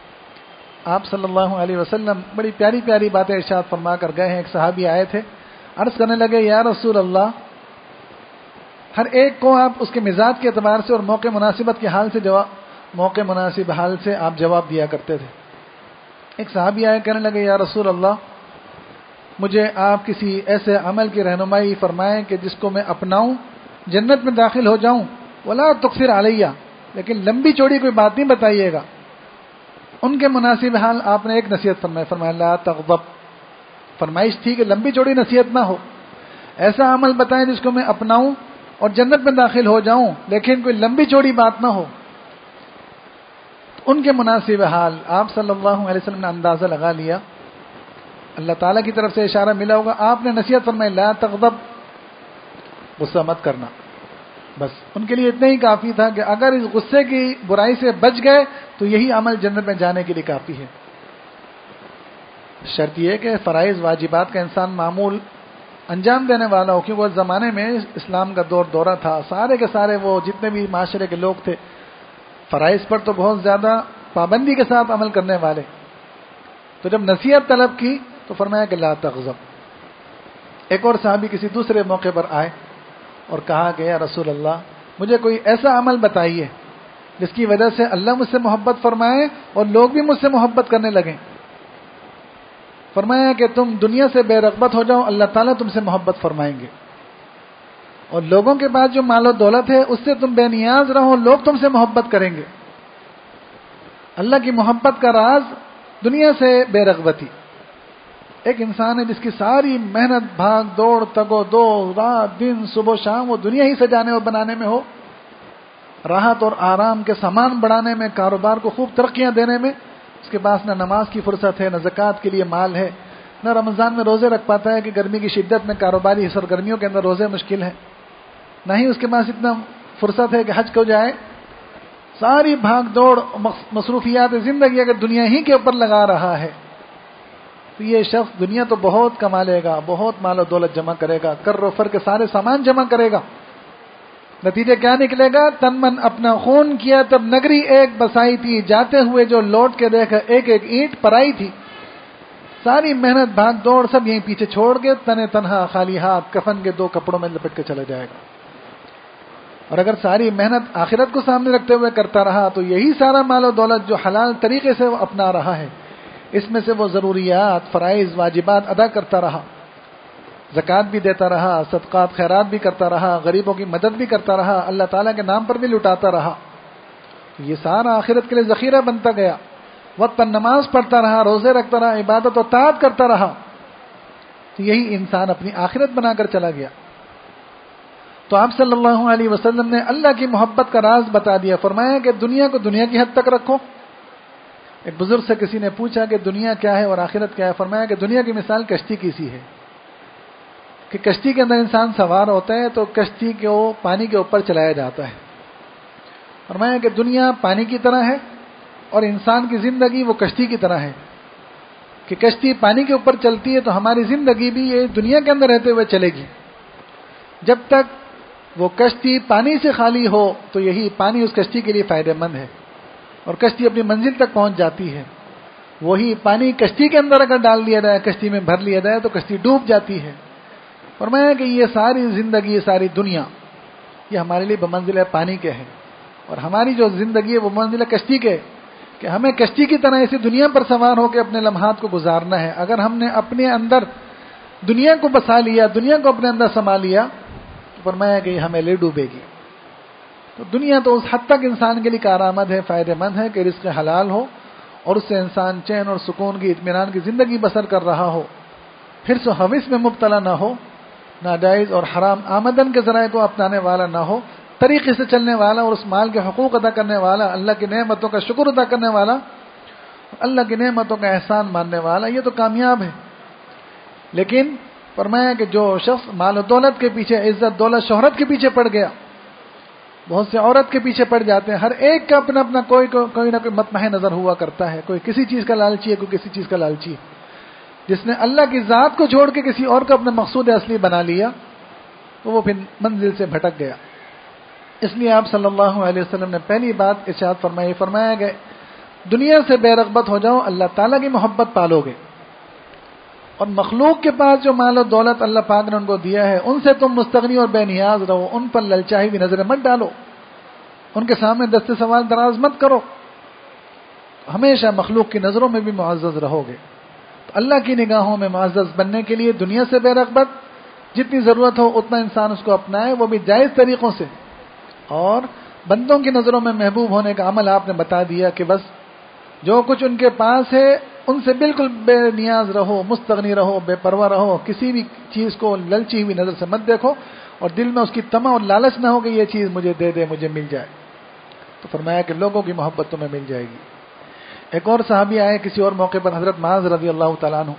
آپ صلی اللہ علیہ وسلم بڑی پیاری پیاری باتیں ارشاد فرما کر گئے ہیں. ایک صحابی آئے تھے، عرض کرنے لگے، یا رسول اللہ، ہر ایک کو آپ اس کے مزاج کے اعتبار سے اور موقع مناسب حال سے آپ جواب دیا کرتے تھے. ایک صحابی آئے، کہنے لگے، یا رسول اللہ، مجھے آپ کسی ایسے عمل کی رہنمائی فرمائیں کہ جس کو میں اپناؤں، جنت میں داخل ہو جاؤں، ولا تکثر علیہ، لیکن لمبی چوڑی کوئی بات نہیں بتائیے گا. ان کے مناسب حال آپ نے ایک نصیحت فرمایا لا تغضب. فرمائش تھی کہ لمبی چوڑی نصیحت نہ ہو، ایسا عمل بتائیں جس کو میں اپناؤں اور جنت میں داخل ہو جاؤں، لیکن کوئی لمبی چوڑی بات نہ ہو. ان کے مناسب حال آپ صلی اللہ علیہ وسلم نے اندازہ لگا لیا. اللہ تعالیٰ کی طرف سے اشارہ ملا ہوگا. آپ نے نصیحت فرمائی، لا تغضب، غصہ مت کرنا. بس ان کے لیے اتنا ہی کافی تھا کہ اگر اس غصے کی برائی سے بچ گئے تو یہی عمل جنت میں جانے کے لیے کافی ہے. شرط یہ ہے کہ فرائض واجبات کا انسان معمول انجام دینے والا ہو، کیونکہ اس زمانے میں اسلام کا دورہ تھا، سارے کے سارے وہ جتنے بھی معاشرے کے لوگ تھے فرائض پر تو بہت زیادہ پابندی کے ساتھ عمل کرنے والے. تو جب نصیحت طلب کی تو فرمایا کہ لا تغضب. ایک اور صحابی کسی دوسرے موقع پر آئے اور کہا کہ یا رسول اللہ، مجھے کوئی ایسا عمل بتائیے جس کی وجہ سے اللہ مجھ سے محبت فرمائے اور لوگ بھی مجھ سے محبت کرنے لگیں. فرمایا کہ تم دنیا سے بے رغبت ہو جاؤ، اللہ تعالیٰ تم سے محبت فرمائیں گے، اور لوگوں کے پاس جو مال و دولت ہے اس سے تم بے نیاز رہو، لوگ تم سے محبت کریں گے. اللہ کی محبت کا راز دنیا سے بے رغبتی. ایک انسان ہے جس کی ساری محنت، بھاگ دوڑ، تگ و دو، رات دن، صبح شام وہ دنیا ہی سجانے اور بنانے میں ہو، راحت اور آرام کے سامان بڑھانے میں، کاروبار کو خوب ترقیاں دینے میں. اس کے پاس نہ نماز کی فرصت ہے، نہ زکوٰۃ کے لیے مال ہے، نہ رمضان میں روزے رکھ پاتا ہے کہ گرمی کی شدت میں کاروباری سرگرمیوں کے اندر روزے مشکل ہیں، نہ ہی اس کے پاس اتنا فرصت ہے کہ حج کو جائے. ساری بھاگ دوڑ مصروفیات زندگی اگر دنیا ہی کے اوپر لگا رہا ہے تو یہ شخص دنیا تو بہت کما لے گا، بہت مال و دولت جمع کرے گا، کر و فر کے سارے سامان جمع کرے گا. نتیجہ کیا نکلے گا؟ تن من اپنا خون کیا تب نگری ایک بسائی تھی، جاتے ہوئے جو لوٹ کے دیکھا ایک ایک اینٹ پرائی تھی. ساری محنت بھاگ دوڑ سب یہیں پیچھے چھوڑ کے تنے تنہا خالی ہاتھ کفن کے 2 کپڑوں میں لپٹ کے چلا جائے گا. اور اگر ساری محنت آخرت کو سامنے رکھتے ہوئے کرتا رہا تو یہی سارا مال و دولت جو حلال طریقے سے وہ اپنا رہا ہے، اس میں سے وہ ضروریات، فرائض، واجبات ادا کرتا رہا زکوٰۃ بھی دیتا رہا، صدقات خیرات بھی کرتا رہا، غریبوں کی مدد بھی کرتا رہا، اللہ تعالیٰ کے نام پر بھی لٹاتا رہا، یہ سارا آخرت کے لیے ذخیرہ بنتا گیا. وقت پر نماز پڑھتا رہا، روزے رکھتا رہا، عبادت و طاعت کرتا رہا، تو یہی انسان اپنی آخرت بنا کر چلا گیا. تو آپ صلی اللہ علیہ وسلم نے اللہ کی محبت کا راز بتا دیا. فرمایا کہ دنیا کو دنیا کی حد تک رکھو. ایک بزرگ سے کسی نے پوچھا کہ دنیا کیا ہے اور آخرت کیا ہے؟ فرمایا کہ دنیا کی مثال کشتی کی سی ہے کہ کشتی کے اندر انسان سوار ہوتا ہے تو کشتی کو پانی کے اوپر چلایا جاتا ہے. فرمایا کہ دنیا پانی کی طرح ہے اور انسان کی زندگی وہ کشتی کی طرح ہے کہ کشتی پانی کے اوپر چلتی ہے تو ہماری زندگی بھی یہ دنیا کے اندر رہتے ہوئے چلے گی. جب تک وہ کشتی پانی سے خالی ہو تو یہی پانی اس کشتی کے لیے فائدہ مند ہے اور کشتی اپنی منزل تک پہنچ جاتی ہے. وہی پانی کشتی کے اندر اگر ڈال دیا جائے، کشتی میں بھر لیا جائے تو کشتی ڈوب جاتی ہے. فرمایا کہ یہ ساری زندگی، یہ ساری دنیا یہ ہمارے لیے بمنزل پانی کے ہے اور ہماری جو زندگی ہے وہ منزل کشتی کے، کہ ہمیں کشتی کی طرح اسی دنیا پر سوار ہو کے اپنے لمحات کو گزارنا ہے. اگر ہم نے اپنے اندر دنیا کو بسا لیا، دنیا کو اپنے اندر سما لیا، تو فرمایا کہ یہ ہمیں لے ڈوبے گی. تو دنیا تو اس حد تک انسان کے لیے کارآمد ہے، فائدہ مند ہے کہ رزق حلال ہو اور اس سے انسان چین اور سکون کی، اطمینان کی زندگی بسر کر رہا ہو، پھر سے حوث میں مبتلا نہ ہو، ناجائز اور حرام آمدن کے ذرائع کو اپنانے والا نہ ہو، طریقے سے چلنے والا اور اس مال کے حقوق ادا کرنے والا، اللہ کی نعمتوں کا شکر ادا کرنے والا، اللہ کی نعمتوں کا احسان ماننے والا، یہ تو کامیاب ہے. لیکن فرمایا کہ جو شخص مال و دولت کے پیچھے، عزت دولت شہرت کے پیچھے پڑ گیا، بہت سے عورت کے پیچھے پڑ جاتے ہیں، ہر ایک کا اپنا اپنا کوئی نہ کوئی مطمح نظر ہوا کرتا ہے، کوئی کسی چیز کا لالچی ہے، کوئی کسی چیز کا لالچی ہے. جس نے اللہ کی ذات کو چھوڑ کے کسی اور کو اپنا مقصود اصلی بنا لیا تو وہ پھر منزل سے بھٹک گیا. اس لیے آپ صلی اللہ علیہ وسلم نے پہلی بات ارشاد فرمایا کہ دنیا سے بے رغبت ہو جاؤ، اللہ تعالیٰ کی محبت پالو گے. اور مخلوق کے پاس جو مال و دولت اللہ پاک نے ان کو دیا ہے ان سے تم مستغنی اور بے نیاز رہو، ان پر للچائی بھی نظریں مت ڈالو، ان کے سامنے دست سوال دراز مت کرو، ہمیشہ مخلوق کی نظروں میں بھی معزز رہو گے. تو اللہ کی نگاہوں میں معزز بننے کے لیے دنیا سے بے رغبت، جتنی ضرورت ہو اتنا انسان اس کو اپنائے، وہ بھی جائز طریقوں سے، اور بندوں کی نظروں میں محبوب ہونے کا عمل آپ نے بتا دیا کہ بس جو کچھ ان کے پاس ہے ان سے بالکل بے نیاز رہو، مستغنی رہو، بے پرواہ رہو، کسی بھی چیز کو للچی ہوئی نظر سے مت دیکھو اور دل میں اس کی طمع اور لالچ نہ ہو کہ یہ چیز مجھے دے دے، مجھے مل جائے. تو فرمایا کہ لوگوں کی محبت تمہیں مل جائے گی. ایک اور صحابی آئے کسی اور موقع پر، حضرت معاذ رضی اللہ تعالیٰ عنہ،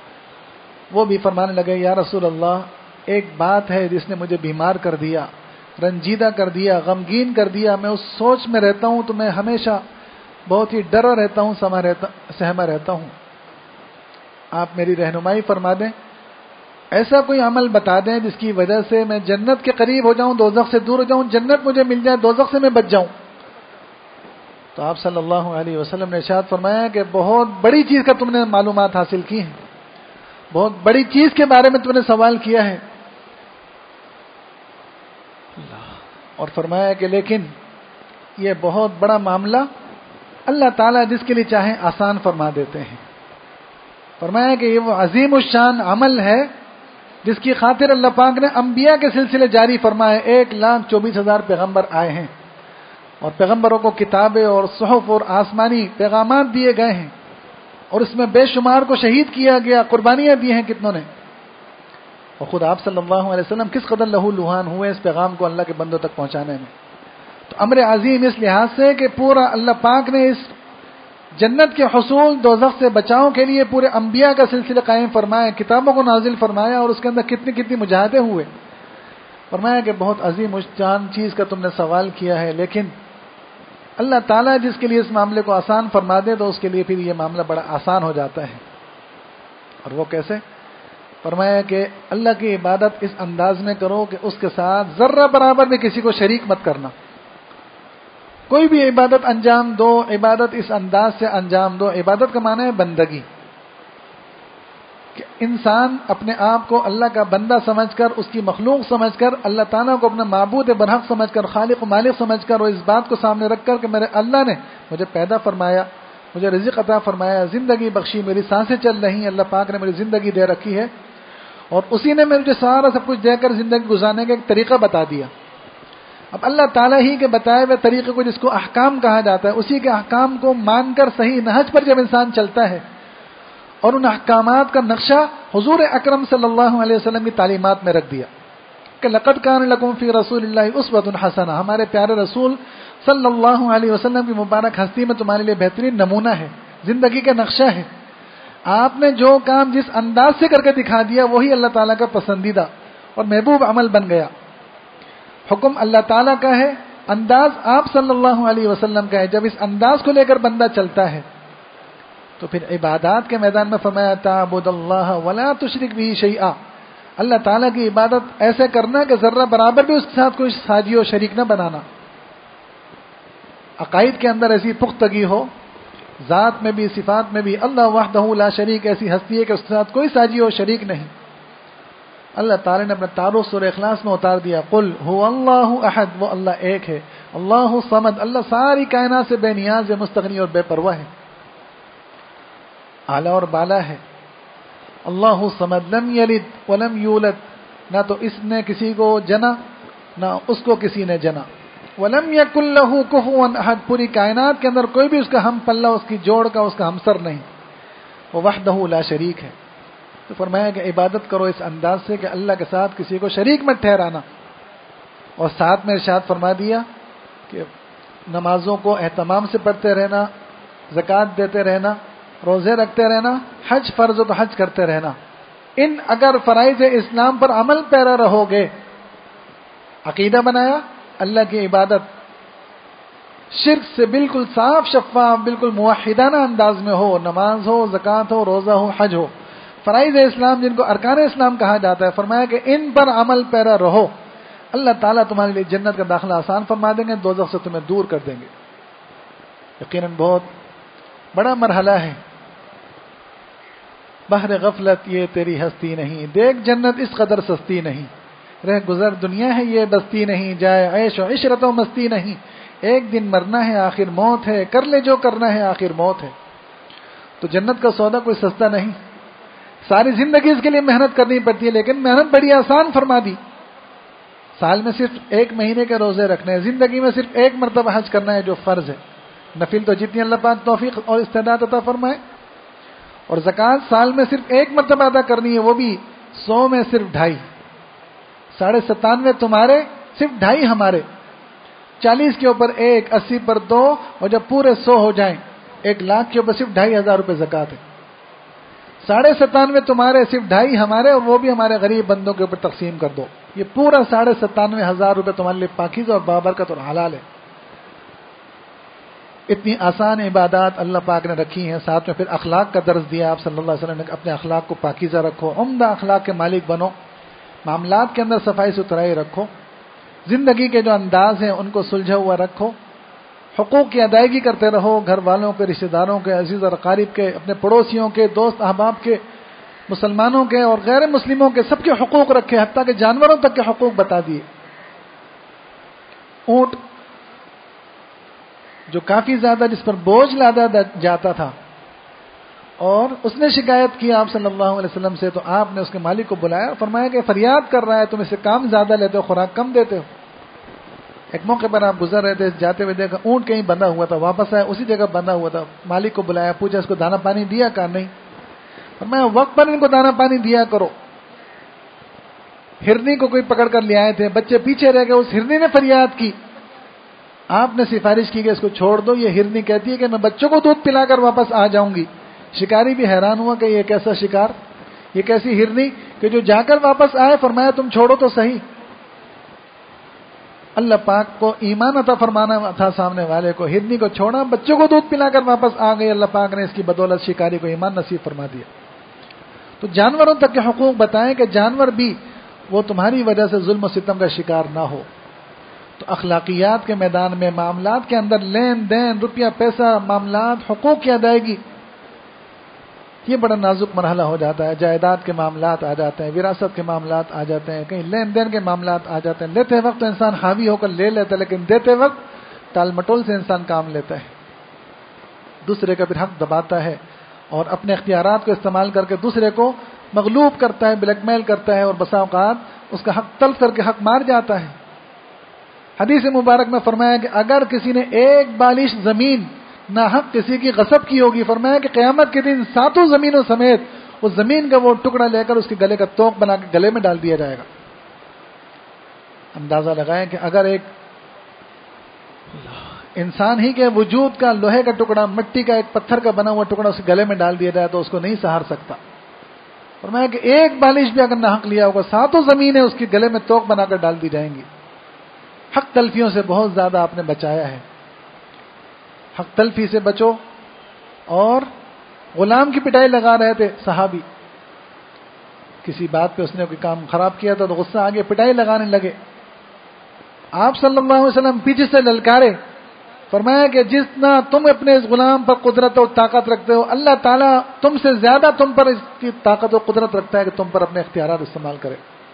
وہ بھی فرمانے لگے یا رسول اللہ، ایک بات ہے جس نے مجھے بیمار کر دیا، رنجیدہ کر دیا، غمگین کر دیا، میں اس سوچ میں رہتا ہوں تو میں ہمیشہ بہت ہی ڈرا رہتا ہوں، سہما رہتا ہوں. آپ میری رہنمائی فرما دیں، ایسا کوئی عمل بتا دیں جس کی وجہ سے میں جنت کے قریب ہو جاؤں، دوزخ سے دور ہو جاؤں، جنت مجھے مل جائے، دوزخ سے میں بچ جاؤں. تو آپ صلی اللہ علیہ وسلم نے ارشاد فرمایا کہ بہت بڑی چیز کا تم نے معلومات حاصل کی ہیں، بہت بڑی چیز کے بارے میں تم نے سوال کیا ہے. اور فرمایا کہ لیکن یہ بہت بڑا معاملہ اللہ تعالیٰ جس کے لیے چاہیں آسان فرما دیتے ہیں. فرمایا کہ یہ وہ عظیم الشان عمل ہے جس کی خاطر اللہ پاک نے انبیاء کے سلسلے جاری فرمائے. 1,24,000 پیغمبر آئے ہیں اور پیغمبروں کو کتابیں اور صحف اور آسمانی پیغامات دیے گئے ہیں اور اس میں بے شمار کو شہید کیا گیا، قربانیاں دی ہیں کتنوں نے. اور خود آپ صلی اللہ علیہ وسلم کس قدر لہو لہان ہوئے اس پیغام کو اللہ کے بندوں تک پہنچانے میں. تو امر عظیم اس لحاظ سے کہ پورا اللہ پاک نے اس جنت کے حصول، دوزخ سے بچاؤ کے لیے پورے انبیاء کا سلسلہ قائم فرمایا، کتابوں کو نازل فرمایا اور اس کے اندر کتنی کتنی مجاہدے ہوئے. فرمایا کہ بہت عظیم جان چیز کا تم نے سوال کیا ہے، لیکن اللہ تعالیٰ جس کے لیے اس معاملے کو آسان فرما دے تو اس کے لیے پھر یہ معاملہ بڑا آسان ہو جاتا ہے. اور وہ کیسے؟ فرمایا کہ اللہ کی عبادت اس انداز میں کرو کہ اس کے ساتھ ذرہ برابر بھی کسی کو شریک مت کرنا. کوئی بھی عبادت انجام دو، عبادت اس انداز سے انجام دو. عبادت کا معنی ہے بندگی، کہ انسان اپنے آپ کو اللہ کا بندہ سمجھ کر، اس کی مخلوق سمجھ کر، اللہ تعالیٰ کو اپنا معبود برحق سمجھ کر، خالق و مالک سمجھ کر، اور اس بات کو سامنے رکھ کر کہ میرے اللہ نے مجھے پیدا فرمایا، مجھے رزق عطا فرمایا، زندگی بخشی، میری سانسیں چل رہی ہیں، اللہ پاک نے مجھے زندگی دے رکھی ہے، اور اسی نے مجھے سارا سب کچھ دے کر زندگی گزارنے کا ایک طریقہ بتا دیا. اب اللہ تعالیٰ ہی کے بتائے ہوئے طریقے کو جس کو احکام کہا جاتا ہے، اسی کے احکام کو مان کر صحیح نہج پر جب انسان چلتا ہے اور ان احکامات کا نقشہ حضور اکرم صلی اللہ علیہ وسلم کی تعلیمات میں رکھ دیا کہ لقد کان لکم فی رسول اللہ اسوۃ حسنہ، ہمارے پیارے رسول صلی اللہ علیہ وسلم کی مبارک ہستی میں تمہارے لیے بہترین نمونہ ہے، زندگی کا نقشہ ہے. آپ نے جو کام جس انداز سے کر کے دکھا دیا وہی اللہ تعالیٰ کا پسندیدہ اور محبوب عمل بن گیا. حکم اللہ تعالیٰ کا ہے، انداز آپ صلی اللہ علیہ وسلم کا ہے. جب اس انداز کو لے کر بندہ چلتا ہے تو پھر عبادات کے میدان میں فرمایا تعبد اللہ ولا تشرک بہ شیئا، اللہ تعالیٰ کی عبادت ایسے کرنا کہ ذرہ برابر بھی اس کے ساتھ کوئی ساجی و شریک نہ بنانا. عقائد کے اندر ایسی پختگی ہو، ذات میں بھی صفات میں بھی اللہ وحدہ لا شریک، ایسی ہستی ہے کہ اس کے ساتھ کوئی ساجی و شریک نہیں. اللہ تعالیٰ نے اپنا تعارف سورہ اخلاص میں اتار دیا، قل هو اللہ احد، وہ اللہ ایک ہے. اللہ صمد، اللہ ساری کائنات سے بے نیاز ہے، مستغنی اور بے پرواہ ہے، اعلیٰ اور بالا ہے. اللہ صمد لم یلد ولم یولد، نہ تو اس نے کسی کو جنا نہ اس کو کسی نے جنا. ولم یکن لہ کفوا احد، پوری کائنات کے اندر کوئی بھی اس کا ہم پلہ، اس کی جوڑ کا، اس کا ہمسر نہیں. وہ وحدہ لا شریک ہے. تو فرمایا کہ عبادت کرو اس انداز سے کہ اللہ کے ساتھ کسی کو شریک مت ٹھہرانا. اور ساتھ میں ارشاد فرما دیا کہ نمازوں کو اہتمام سے پڑھتے رہنا، زکوٰۃ دیتے رہنا، روزے رکھتے رہنا، حج فرض ہو تو حج کرتے رہنا. ان اگر فرائض اسلام پر عمل پیرا رہو گے، عقیدہ بنایا اللہ کی عبادت شرک سے بالکل صاف شفاف، بالکل موحدانہ انداز میں ہو، نماز ہو، زکوٰۃ ہو، روزہ ہو، حج ہو، فرائض اسلام جن کو ارکان اسلام کہا جاتا ہے، فرمایا کہ ان پر عمل پیرا رہو، اللہ تعالیٰ تمہارے لیے جنت کا داخلہ آسان فرما دیں گے، دوزخ سے تمہیں دور کر دیں گے. یقیناً بہت بڑا مرحلہ ہے. بحر غفلت یہ تیری ہستی نہیں، دیکھ جنت اس قدر سستی نہیں، رہ گزر دنیا ہے یہ بستی نہیں، جائے عیش و عشرت و مستی نہیں. ایک دن مرنا ہے آخر موت ہے، کر لے جو کرنا ہے آخر موت ہے. تو جنت کا سودا کوئی سستا نہیں، ساری زندگی اس کے لیے محنت کرنی پڑتی ہے، لیکن محنت بڑی آسان فرما دی. سال میں صرف 1 مہینے کے روزے رکھنے ہیں، زندگی میں صرف 1 مرتبہ حج کرنا ہے جو فرض ہے، نفل تو جتنی اللہ پاک توفیق اور استعداد عطا فرمائے. اور زکوٰۃ سال میں صرف 1 مرتبہ ادا کرنی ہے، وہ بھی 100 میں صرف 2.5، 97.5 تمہارے، صرف 2.5 ہمارے. 40 کے اوپر 1، 80 پر 2، اور جب پورے 100 ہو جائیں 1,00,000 کے اوپر صرف 2,500 روپے زکوٰۃ ہے. 97.5 تمہارے، صرف 2.5 ہمارے، اور وہ بھی ہمارے غریب بندوں کے اوپر تقسیم کر دو. یہ پورا 97,500 روپے تمہارے لیے پاکیزہ اور بابرکت اور حلال ہے. اتنی آسان عبادات اللہ پاک نے رکھی ہیں. ساتھ میں پھر اخلاق کا درس دیا آپ صلی اللہ علیہ وسلم نے، اپنے اخلاق کو پاکیزہ رکھو، عمدہ اخلاق کے مالک بنو، معاملات کے اندر صفائی ستھرائی رکھو، زندگی کے جو انداز ہیں ان کو سلجھا ہوا رکھو، حقوق کی ادائیگی کرتے رہو، گھر والوں کے، رشتہ داروں کے، عزیز اور اقارب کے، اپنے پڑوسیوں کے، دوست احباب کے، مسلمانوں کے اور غیر مسلموں کے، سب کے حقوق رکھے، حتیٰ کہ جانوروں تک کے حقوق بتا دیے. اونٹ جو کافی زیادہ جس پر بوجھ لادا جاتا تھا اور اس نے شکایت کی آپ صلی اللہ علیہ وسلم سے، تو آپ نے اس کے مالک کو بلایا اور فرمایا کہ فریاد کر رہا ہے، تم اسے کام زیادہ لیتے ہو، خوراک کم دیتے ہو. ایک موقع پر آپ گزر رہے تھے، جاتے ہوئے دیکھا اونٹ کہیں بندھا ہوا تھا، واپس آیا اسی جگہ بندھا ہوا تھا. مالک کو بلایا، پوچھا اس کو دانا پانی دیا؟ کہا نہیں. فرمایا وقت پر ان کو دانا پانی دیا کرو. ہرنی کو کوئی پکڑ کر لے آئے تھے، بچے پیچھے رہ گئے، اس ہرنی نے فریاد کی، آپ نے سفارش کی کہ اس کو چھوڑ دو. یہ ہرنی کہتی ہے کہ میں بچوں کو دودھ پلا کر واپس آ جاؤں گی. شکاری بھی حیران ہوا کہ یہ کیسا شکار، یہ کیسی ہرنی کہ جو جا کر واپس آئے. فرمایا تم چھوڑو تو صحیح. اللہ پاک کو ایمان عطا فرمانا تھا سامنے والے کو، ہرنی کو چھوڑا، بچوں کو دودھ پلا کر واپس آ گئی. اللہ پاک نے اس کی بدولت شکاری کو ایمان نصیب فرما دیا. تو جانوروں تک کے حقوق بتائیں کہ جانور بھی وہ تمہاری وجہ سے ظلم و ستم کا شکار نہ ہو. تو اخلاقیات کے میدان میں، معاملات کے اندر، لین دین، روپیہ پیسہ، معاملات، حقوق کی ادائیگی، یہ بڑا نازک مرحلہ ہو جاتا ہے. جائیداد کے معاملات آ جاتے ہیں، وراثت کے معاملات آ جاتے ہیں، کہیں لین دین کے معاملات آ جاتے ہیں. لیتے وقت تو انسان حاوی ہو کر لے لیتا ہے، لیکن دیتے وقت ٹال مٹول سے انسان کام لیتا ہے، دوسرے کا پھر حق دباتا ہے اور اپنے اختیارات کو استعمال کر کے دوسرے کو مغلوب کرتا ہے، بلیک میل کرتا ہے، اور بسا اوقات اس کا حق تلف کر کے حق مار جاتا ہے۔ حدیث مبارک میں فرمایا کہ اگر کسی نے ایک بالش زمین ناحق کسی کی غصب کی ہوگی، فرمایا کہ قیامت کے دن 7 زمینوں سمیت اس زمین کا وہ ٹکڑا لے کر اس کے گلے کا توق بنا کے گلے میں ڈال دیا جائے گا۔ اندازہ لگائیں کہ اگر ایک انسان ہی کے وجود کا لوہے کا ٹکڑا، مٹی کا، ایک پتھر کا بنا ہوا ٹکڑا اس کے گلے میں ڈال دیا جائے تو اس کو نہیں سہار سکتا۔ فرمایا کہ ایک بالش بھی اگر ناحق لیا ہوگا 7 زمینیں اس کے گلے میں توق بنا کر ڈال دی جائیں گی۔ حق تلفیوں سے بہت زیادہ آپ نے بچایا ہے، حق تلفی سے بچو۔ اور غلام کی پٹائی لگا رہے تھے صحابی، کسی بات پہ اس نے کوئی کام خراب کیا تھا تو غصہ آ گیا، پٹائی لگانے لگے۔ آپ صلی اللہ علیہ وسلم پیچھے سے للکارے، فرمایا کہ جتنا تم اپنے اس غلام پر قدرت اور طاقت رکھتے ہو، اللہ تعالیٰ تم سے زیادہ تم پر اس کی طاقت و قدرت رکھتا ہے کہ تم پر اپنے اختیارات استعمال کرے۔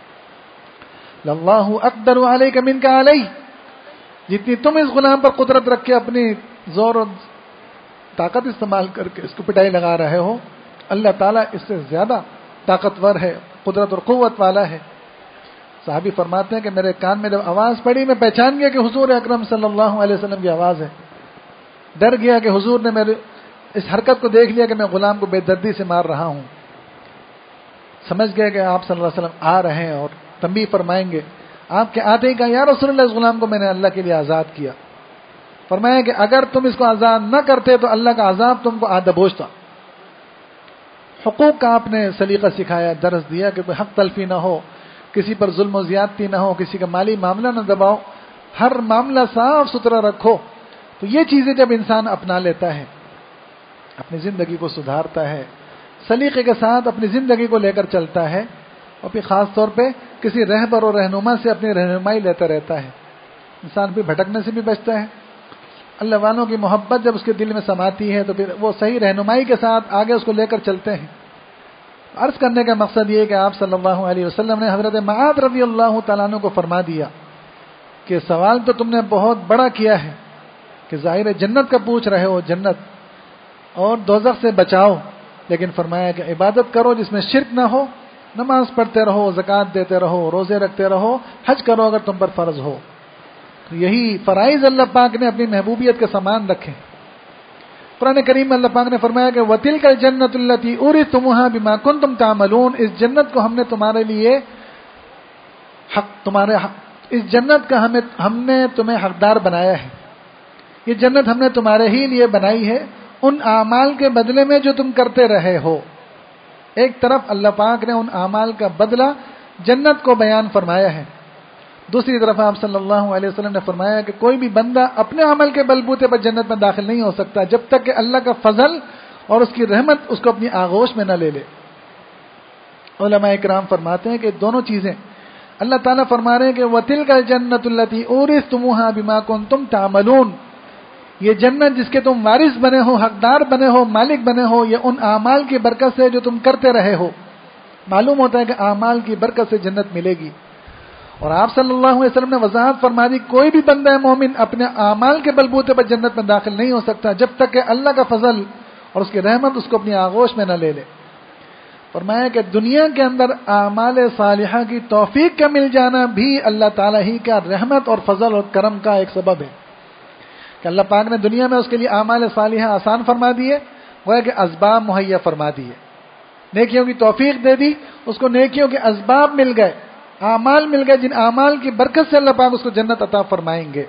اللہ اقدر علیک منک علیہ، جتنی تم اس غلام پر قدرت رکھ کے اپنی زور اور طاقت استعمال کر کے اس کو پٹائی لگا رہے ہو، اللہ تعالیٰ اس سے زیادہ طاقتور ہے، قدرت اور قوت والا ہے۔ صحابی فرماتے ہیں کہ میرے کان میں جب آواز پڑی میں پہچان گیا کہ حضور اکرم صلی اللہ علیہ وسلم کی آواز ہے، ڈر گیا کہ حضور نے میرے اس حرکت کو دیکھ لیا کہ میں غلام کو بے دردی سے مار رہا ہوں۔ سمجھ گئے کہ آپ صلی اللہ علیہ وسلم آ رہے ہیں اور تنبیہ فرمائیں گے۔ آپ کے آتے ہی کہا یا رسول اللہ، اس غلام کو میں نے اللہ کے لیے آزاد کیا۔ فرمایا کہ اگر تم اس کو آزاد نہ کرتے تو اللہ کا عذاب تم کو دبوچتا۔ حقوق کا آپ نے سلیقہ سکھایا، درس دیا کہ حق تلفی نہ ہو، کسی پر ظلم و زیادتی نہ ہو، کسی کا مالی معاملہ نہ دباؤ، ہر معاملہ صاف ستھرا رکھو۔ تو یہ چیزیں جب انسان اپنا لیتا ہے، اپنی زندگی کو سدھارتا ہے، سلیقے کے ساتھ اپنی زندگی کو لے کر چلتا ہے، اور پھر خاص طور پہ کسی رہبر اور رہنما سے اپنی رہنمائی لیتا رہتا ہے، انسان پھر بھٹکنے سے بھی بچتا ہے۔ اللہ والوں کی محبت جب اس کے دل میں سماتی ہے تو پھر وہ صحیح رہنمائی کے ساتھ آگے اس کو لے کر چلتے ہیں۔ عرض کرنے کا مقصد یہ ہے کہ آپ صلی اللہ علیہ وسلم نے حضرت معاذ رضی اللہ تعالیٰ عنہ کو فرما دیا کہ سوال تو تم نے بہت بڑا کیا ہے کہ ظاہر جنت کا پوچھ رہے ہو، جنت اور دوزخ سے بچاؤ، لیکن فرمایا کہ عبادت کرو جس میں شرک نہ ہو، نماز پڑھتے رہو، زکوٰۃ دیتے رہو، روزے رکھتے رہو، حج کرو اگر تم پر فرض ہو۔ یہی فرائض اللہ پاک نے اپنی محبوبیت کے سامان رکھے۔ قرآن کریم میں اللہ پاک نے فرمایا کہ وَتِلْكَ الْجَنَّةُ الَّتِي أُورِثْتُمُوهَا بِمَا كُنْتُمْ تَعْمَلُونَ، اس جنت کو ہم نے تمہارے لیے اس جنت کا ہم نے تمہیں حقدار بنایا ہے، یہ جنت ہم نے تمہارے ہی لیے بنائی ہے ان اعمال کے بدلے میں جو تم کرتے رہے ہو۔ ایک طرف اللہ پاک نے ان اعمال کا بدلہ جنت کو بیان فرمایا ہے، دوسری طرف آپ صلی اللہ علیہ وسلم نے فرمایا کہ کوئی بھی بندہ اپنے عمل کے بلبوتے پر جنت میں داخل نہیں ہو سکتا جب تک کہ اللہ کا فضل اور اس کی رحمت اس کو اپنی آغوش میں نہ لے لے۔ علماء اکرام فرماتے ہیں کہ دونوں چیزیں اللہ تعالیٰ فرما رہے ہیں کہ وَتِلْكَ الْجَنَّةُ الَّتِي أُورِثْتُمُوهَا بِمَا كُنْتُمْ تَعْمَلُونَ، یہ جنت جس کے تم وارث بنے ہو، حقدار بنے ہو، مالک بنے ہو، یہ ان اعمال کی برکت سے جو تم کرتے رہے ہو۔ معلوم ہوتا ہے کہ اعمال کی برکت سے جنت ملے گی۔ اور آپ صلی اللہ علیہ وسلم نے وضاحت فرما دی کوئی بھی بندہ مومن اپنے اعمال کے بلبوتے پر جنت میں داخل نہیں ہو سکتا جب تک کہ اللہ کا فضل اور اس کی رحمت اس کو اپنی آغوش میں نہ لے لے۔ فرمایا کہ دنیا کے اندر اعمال صالحہ کی توفیق کا مل جانا بھی اللہ تعالیٰ ہی کا رحمت اور فضل اور کرم کا ایک سبب ہے کہ اللہ پاک نے دنیا میں اس کے لیے اعمال صالحہ آسان فرما دیے، وہ ہے کہ اسباب مہیا فرما دیے، نیکیوں کی توفیق دے دی، اس کو نیکیوں کے اسباب مل گئے، اعمال مل گئے جن اعمال کی برکت سے اللہ پاک اس کو جنت عطا فرمائیں گے۔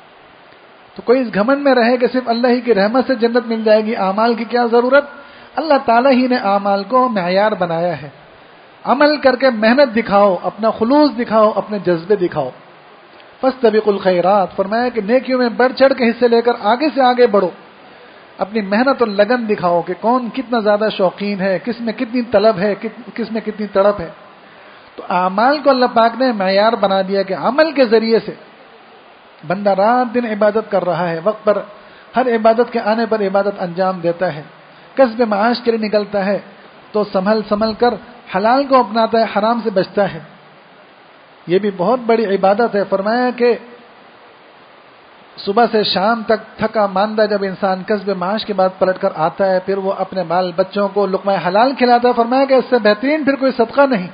تو کوئی اس گھمنڈ میں رہے کہ صرف اللہ ہی کی رحمت سے جنت مل جائے گی، اعمال کی کیا ضرورت؟ اللہ تعالیٰ ہی نے اعمال کو معیار بنایا ہے، عمل کر کے محنت دکھاؤ، اپنا خلوص دکھاؤ، اپنے جذبے دکھاؤ۔ فاستبقوا الخیرات، فرمایا کہ نیکیوں میں بڑھ چڑھ کے حصے لے کر آگے سے آگے بڑھو، اپنی محنت اور لگن دکھاؤ کہ کون کتنا زیادہ شوقین ہے، کس میں کتنی طلب ہے، کس میں کتنی تڑپ ہے۔ تو اعمال کو اللہ پاک نے معیار بنا دیا کہ عمل کے ذریعے سے بندہ رات دن عبادت کر رہا ہے، وقت پر ہر عبادت کے آنے پر عبادت انجام دیتا ہے، کسب معاش کے لیے نکلتا ہے تو سنبھل کر حلال کو اپناتا ہے، حرام سے بچتا ہے۔ یہ بھی بہت بڑی عبادت ہے۔ فرمایا کہ صبح سے شام تک تھکا ماندہ جب انسان کسب معاش کے بعد پلٹ کر آتا ہے، پھر وہ اپنے بال بچوں کو لقمہ حلال کھلاتا ہے، فرمایا کہ اس سے بہترین پھر کوئی صدقہ نہیں۔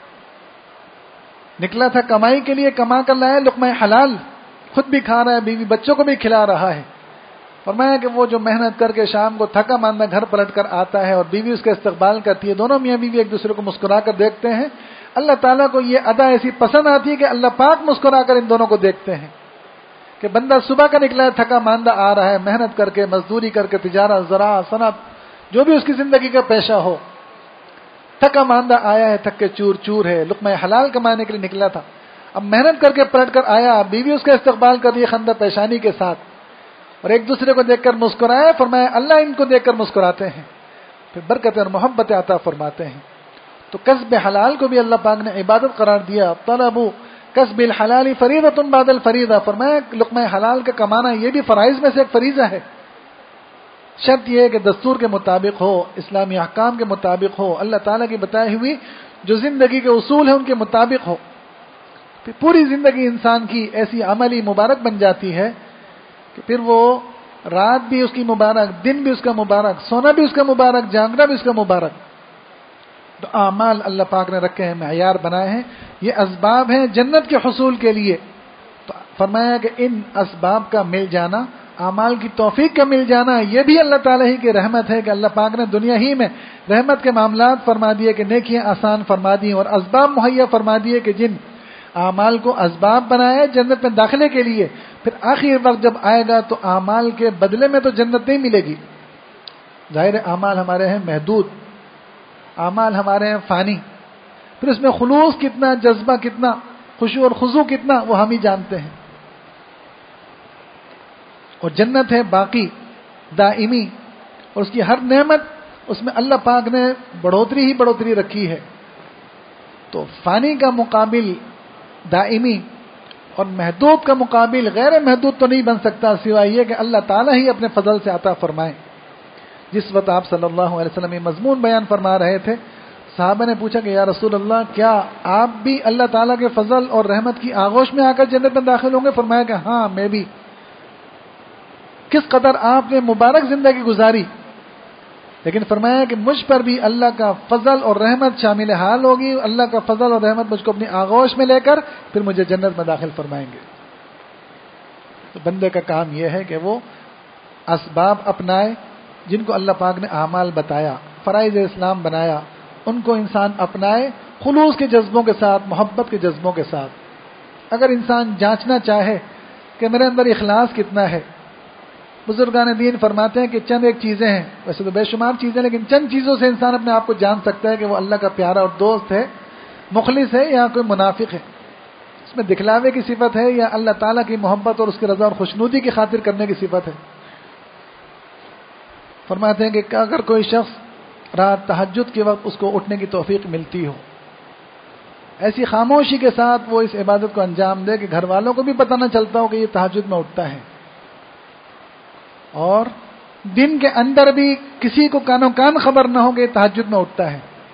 نکلا تھا کمائی کے لیے، کما کر لایا لقمہ حلال، خود بھی کھا رہا ہے، بیوی بچوں کو بھی کھلا رہا ہے۔ فرمایا کہ وہ جو محنت کر کے شام کو تھکا ماندہ گھر پلٹ کر آتا ہے اور بیوی اس کا استقبال کرتی ہے، دونوں میاں بیوی ایک دوسرے کو مسکرا کر دیکھتے ہیں، اللہ تعالیٰ کو یہ ادا ایسی پسند آتی ہے کہ اللہ پاک مسکرا کر ان دونوں کو دیکھتے ہیں کہ بندہ صبح کا نکلا ہے، تھکا ماندہ آ رہا ہے، محنت کر کے، مزدوری کر کے، تجارت، زراعت، صنعت، جو بھی اس کی زندگی کا پیشہ ہو، تھکا ماندہ آیا ہے، تھک کے چور چور ہے، لقمہ حلال کمانے کے لیے نکلا تھا، اب محنت کر کے پلٹ کر آیا، بیوی اس کا استقبال کر رہی ہے خندہ پیشانی کے ساتھ، اور ایک دوسرے کو دیکھ کر مسکرایا، فرمایا اللہ ان کو دیکھ کر مسکراتے ہیں، پھر برکت اور محبت عطا فرماتے ہیں۔ تو کسب حلال کو بھی اللہ پاک نے عبادت قرار دیا، طلبوا کسب الحلال فریضۃ بعد الفریضہ، فرمایا لقمہ حلال کا کمانا یہ بھی فرائض میں سے ایک فریضہ ہے، شرط یہ ہے کہ دستور کے مطابق ہو، اسلامی احکام کے مطابق ہو، اللہ تعالیٰ کی بتائی ہوئی جو زندگی کے اصول ہیں ان کے مطابق ہو۔ پھر پوری زندگی انسان کی ایسی عملی مبارک بن جاتی ہے کہ پھر وہ رات بھی اس کی مبارک، دن بھی اس کا مبارک، سونا بھی اس کا مبارک، جاگنا بھی اس کا مبارک۔ تو اعمال اللہ پاک نے رکھے ہیں، معیار بنائے ہیں، یہ اسباب ہیں جنت کے حصول کے لیے۔ تو فرمایا کہ ان اسباب کا مل جانا، اعمال کی توفیق کا مل جانا، یہ بھی اللہ تعالیٰ ہی کی رحمت ہے کہ اللہ پاک نے دنیا ہی میں رحمت کے معاملات فرما دیے، کہ نیکیاں آسان فرما دی اور اسباب مہیا فرما دیے کہ جن اعمال کو اسباب بنایا جنت میں داخلے کے لیے، پھر آخری وقت جب آئے گا تو اعمال کے بدلے میں تو جنت نہیں ملے گی۔ ظاہر اعمال ہمارے ہیں محدود، اعمال ہمارے ہیں فانی، پھر اس میں خلوص کتنا، جذبہ کتنا، خشوع اور خضوع کتنا، وہ ہم ہی جانتے ہیں۔ اور جنت ہے باقی، دائمی، اور اس کی ہر نعمت اس میں اللہ پاک نے بڑھوتری ہی بڑھوتری رکھی ہے۔ تو فانی کا مقابل دائمی اور محدود کا مقابل غیر محدود تو نہیں بن سکتا، سوائے یہ کہ اللہ تعالیٰ ہی اپنے فضل سے عطا فرمائے۔ جس وقت آپ صلی اللہ علیہ وسلم یہ مضمون بیان فرما رہے تھے، صحابہ نے پوچھا کہ یا رسول اللہ، کیا آپ بھی اللہ تعالیٰ کے فضل اور رحمت کی آغوش میں آ کر جنت میں داخل ہوں گے؟ فرمایا کہ ہاں میں بھی۔ کس قدر آپ نے مبارک زندگی گزاری، لیکن فرمایا کہ مجھ پر بھی اللہ کا فضل اور رحمت شامل حال ہوگی، اللہ کا فضل اور رحمت مجھ کو اپنی آغوش میں لے کر پھر مجھے جنت میں داخل فرمائیں گے۔ تو بندے کا کام یہ ہے کہ وہ اسباب اپنائے جن کو اللہ پاک نے اعمال بتایا، فرائض اسلام بنایا، ان کو انسان اپنائے خلوص کے جذبوں کے ساتھ، محبت کے جذبوں کے ساتھ۔ اگر انسان جانچنا چاہے کہ میرے اندر اخلاص کتنا ہے، بزرگان دین فرماتے ہیں کہ چند ایک چیزیں ہیں، ویسے تو بے شمار چیزیں، لیکن چند چیزوں سے انسان اپنے آپ کو جان سکتا ہے کہ وہ اللہ کا پیارا اور دوست ہے، مخلص ہے یا کوئی منافق ہے۔ اس میں دکھلاوے کی صفت ہے یا اللہ تعالیٰ کی محبت اور اس کی رضا اور خوشنودی کی خاطر کرنے کی صفت ہے۔ فرماتے ہیں کہ اگر کوئی شخص رات تہجد کے وقت اس کو اٹھنے کی توفیق ملتی ہو، ایسی خاموشی کے ساتھ وہ اس عبادت کو انجام دے کہ گھر والوں کو بھی پتہ نہ چلتا ہو کہ یہ تہجد میں اٹھتا ہے، اور دن کے اندر بھی کسی کو کانوں کان خبر نہ ہو کہ یہ تہجد میں اٹھتا ہے،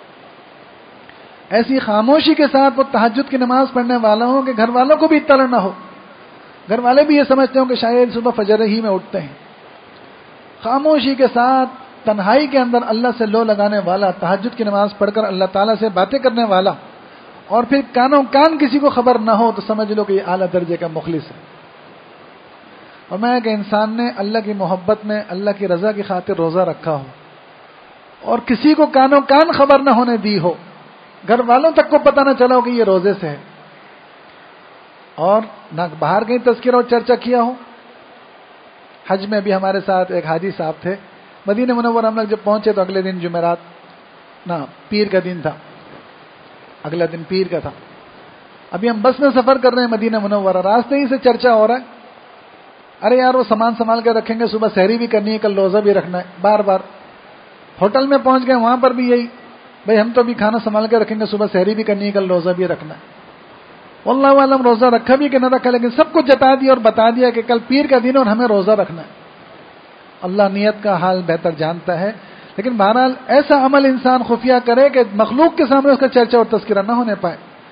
ایسی خاموشی کے ساتھ وہ تہجد کی نماز پڑھنے والا ہو کہ گھر والوں کو بھی اطلاع نہ ہو، گھر والے بھی یہ سمجھتے ہوں کہ شاید صبح فجر ہی میں اٹھتے ہیں۔ خاموشی کے ساتھ تنہائی کے اندر اللہ سے لو لگانے والا، تہجد کی نماز پڑھ کر اللہ تعالیٰ سے باتیں کرنے والا، اور پھر کانوں کان کسی کو خبر نہ ہو، تو سمجھ لو کہ یہ اعلیٰ درجے کا مخلص ہے۔ اور میں کہ انسان نے اللہ کی محبت میں اللہ کی رضا کی خاطر روزہ رکھا ہو اور کسی کو کانوں کان خبر نہ ہونے دی ہو، گھر والوں تک کو پتہ نہ چلا ہو کہ یہ روزے سے ہے، اور نہ باہر کہیں تذکرہ اور چرچا کیا ہو۔ حج میں بھی ہمارے ساتھ ایک حاجی صاحب تھے، مدینہ منورہ ہم لوگ جب پہنچے تو اگلے دن جمعرات، پیر کا دن تھا، اگلا دن پیر کا تھا۔ ابھی ہم بس میں سفر کر رہے ہیں مدینہ منورہ، راستے ہی سے چرچا ہو رہا ہے، ارے یار وہ سامان سنبھال کے رکھیں گے، صبح سحری بھی کرنی ہے، کل روزہ بھی رکھنا ہے، بار بار۔ ہوٹل میں پہنچ گئے، وہاں پر بھی یہی، بھائی ہم تو ابھی کھانا سنبھال کے رکھیں گے، صبح سحری بھی کرنی ہے، کل روزہ بھی رکھنا ہے۔ واللہ عالم روزہ رکھا بھی کہ نہ رکھا، لیکن سب کچھ جتا دیا اور بتا دیا کہ کل پیر کا دن اور ہمیں روزہ رکھنا ہے۔ اللہ نیت کا حال بہتر جانتا ہے، لیکن بہرحال ایسا عمل انسان خفیہ کرے کہ مخلوق کے سامنے اس کا چرچا اور تذکرہ نہ ہونے پائے۔ تو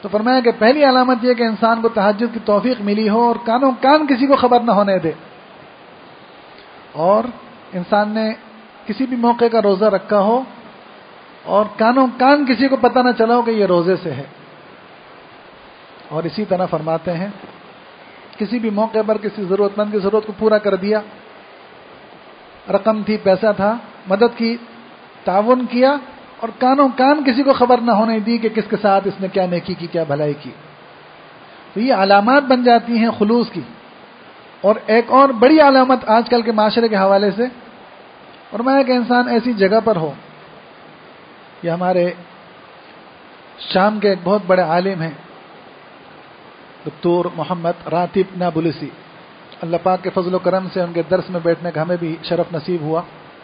تو فرمایا کہ پہلی علامت یہ کہ انسان کو تہجد کی توفیق ملی ہو اور کانوں کان کسی کو خبر نہ ہونے دے، اور انسان نے کسی بھی موقع کا روزہ رکھا ہو اور کانوں کان کسی کو پتہ نہ چلا ہو کہ یہ روزے سے ہے۔ اور اسی طرح فرماتے ہیں کسی بھی موقع پر کسی ضرورت مند کی ضرورت کو پورا کر دیا، رقم تھی، پیسہ تھا، مدد کی، تعاون کیا، اور کانوں کان کسی کو خبر نہ ہونے دی کہ کس کے ساتھ اس نے کیا نیکی کی، کیا بھلائی کی۔ تو یہ علامات بن جاتی ہیں خلوص کی۔ اور ایک اور بڑی علامت آج کل کے معاشرے کے حوالے سے فرمایا کہ انسان ایسی جگہ پر ہو، یہ ہمارے شام کے ایک بہت بڑے عالم ہیں دکتور محمد راتب نابلسی، اللہ پاک کے فضل و کرم سے ان کے درس میں بیٹھنے کا ہمیں بھی شرف نصیب ہوا۔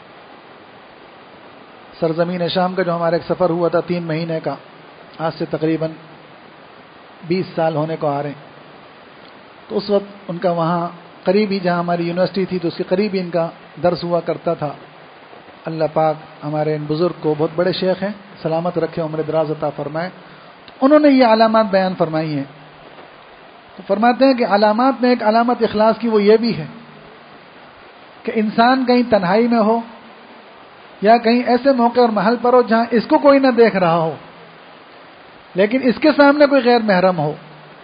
سرزمین شام کا جو ہمارا ایک سفر ہوا تھا 3 مہینے کا، آج سے تقریباً 20 سال ہونے کو آ رہے ہیں، تو اس وقت ان کا وہاں قریب ہی جہاں ہماری یونیورسٹی تھی تو اس کے قریب ہی ان کا درس ہوا کرتا تھا۔ اللہ پاک ہمارے ان بزرگ کو، بہت بڑے شیخ ہیں، سلامت رکھے، عمر دراز عطا فرمائے۔ تو انہوں نے یہ علامات بیان فرمائی ہیں، تو فرماتے ہیں کہ علامات میں ایک علامت اخلاص کی وہ یہ بھی ہے کہ انسان کہیں تنہائی میں ہو یا کہیں ایسے موقع اور محل پر ہو جہاں اس کو کوئی نہ دیکھ رہا ہو لیکن اس کے سامنے کوئی غیر محرم ہو،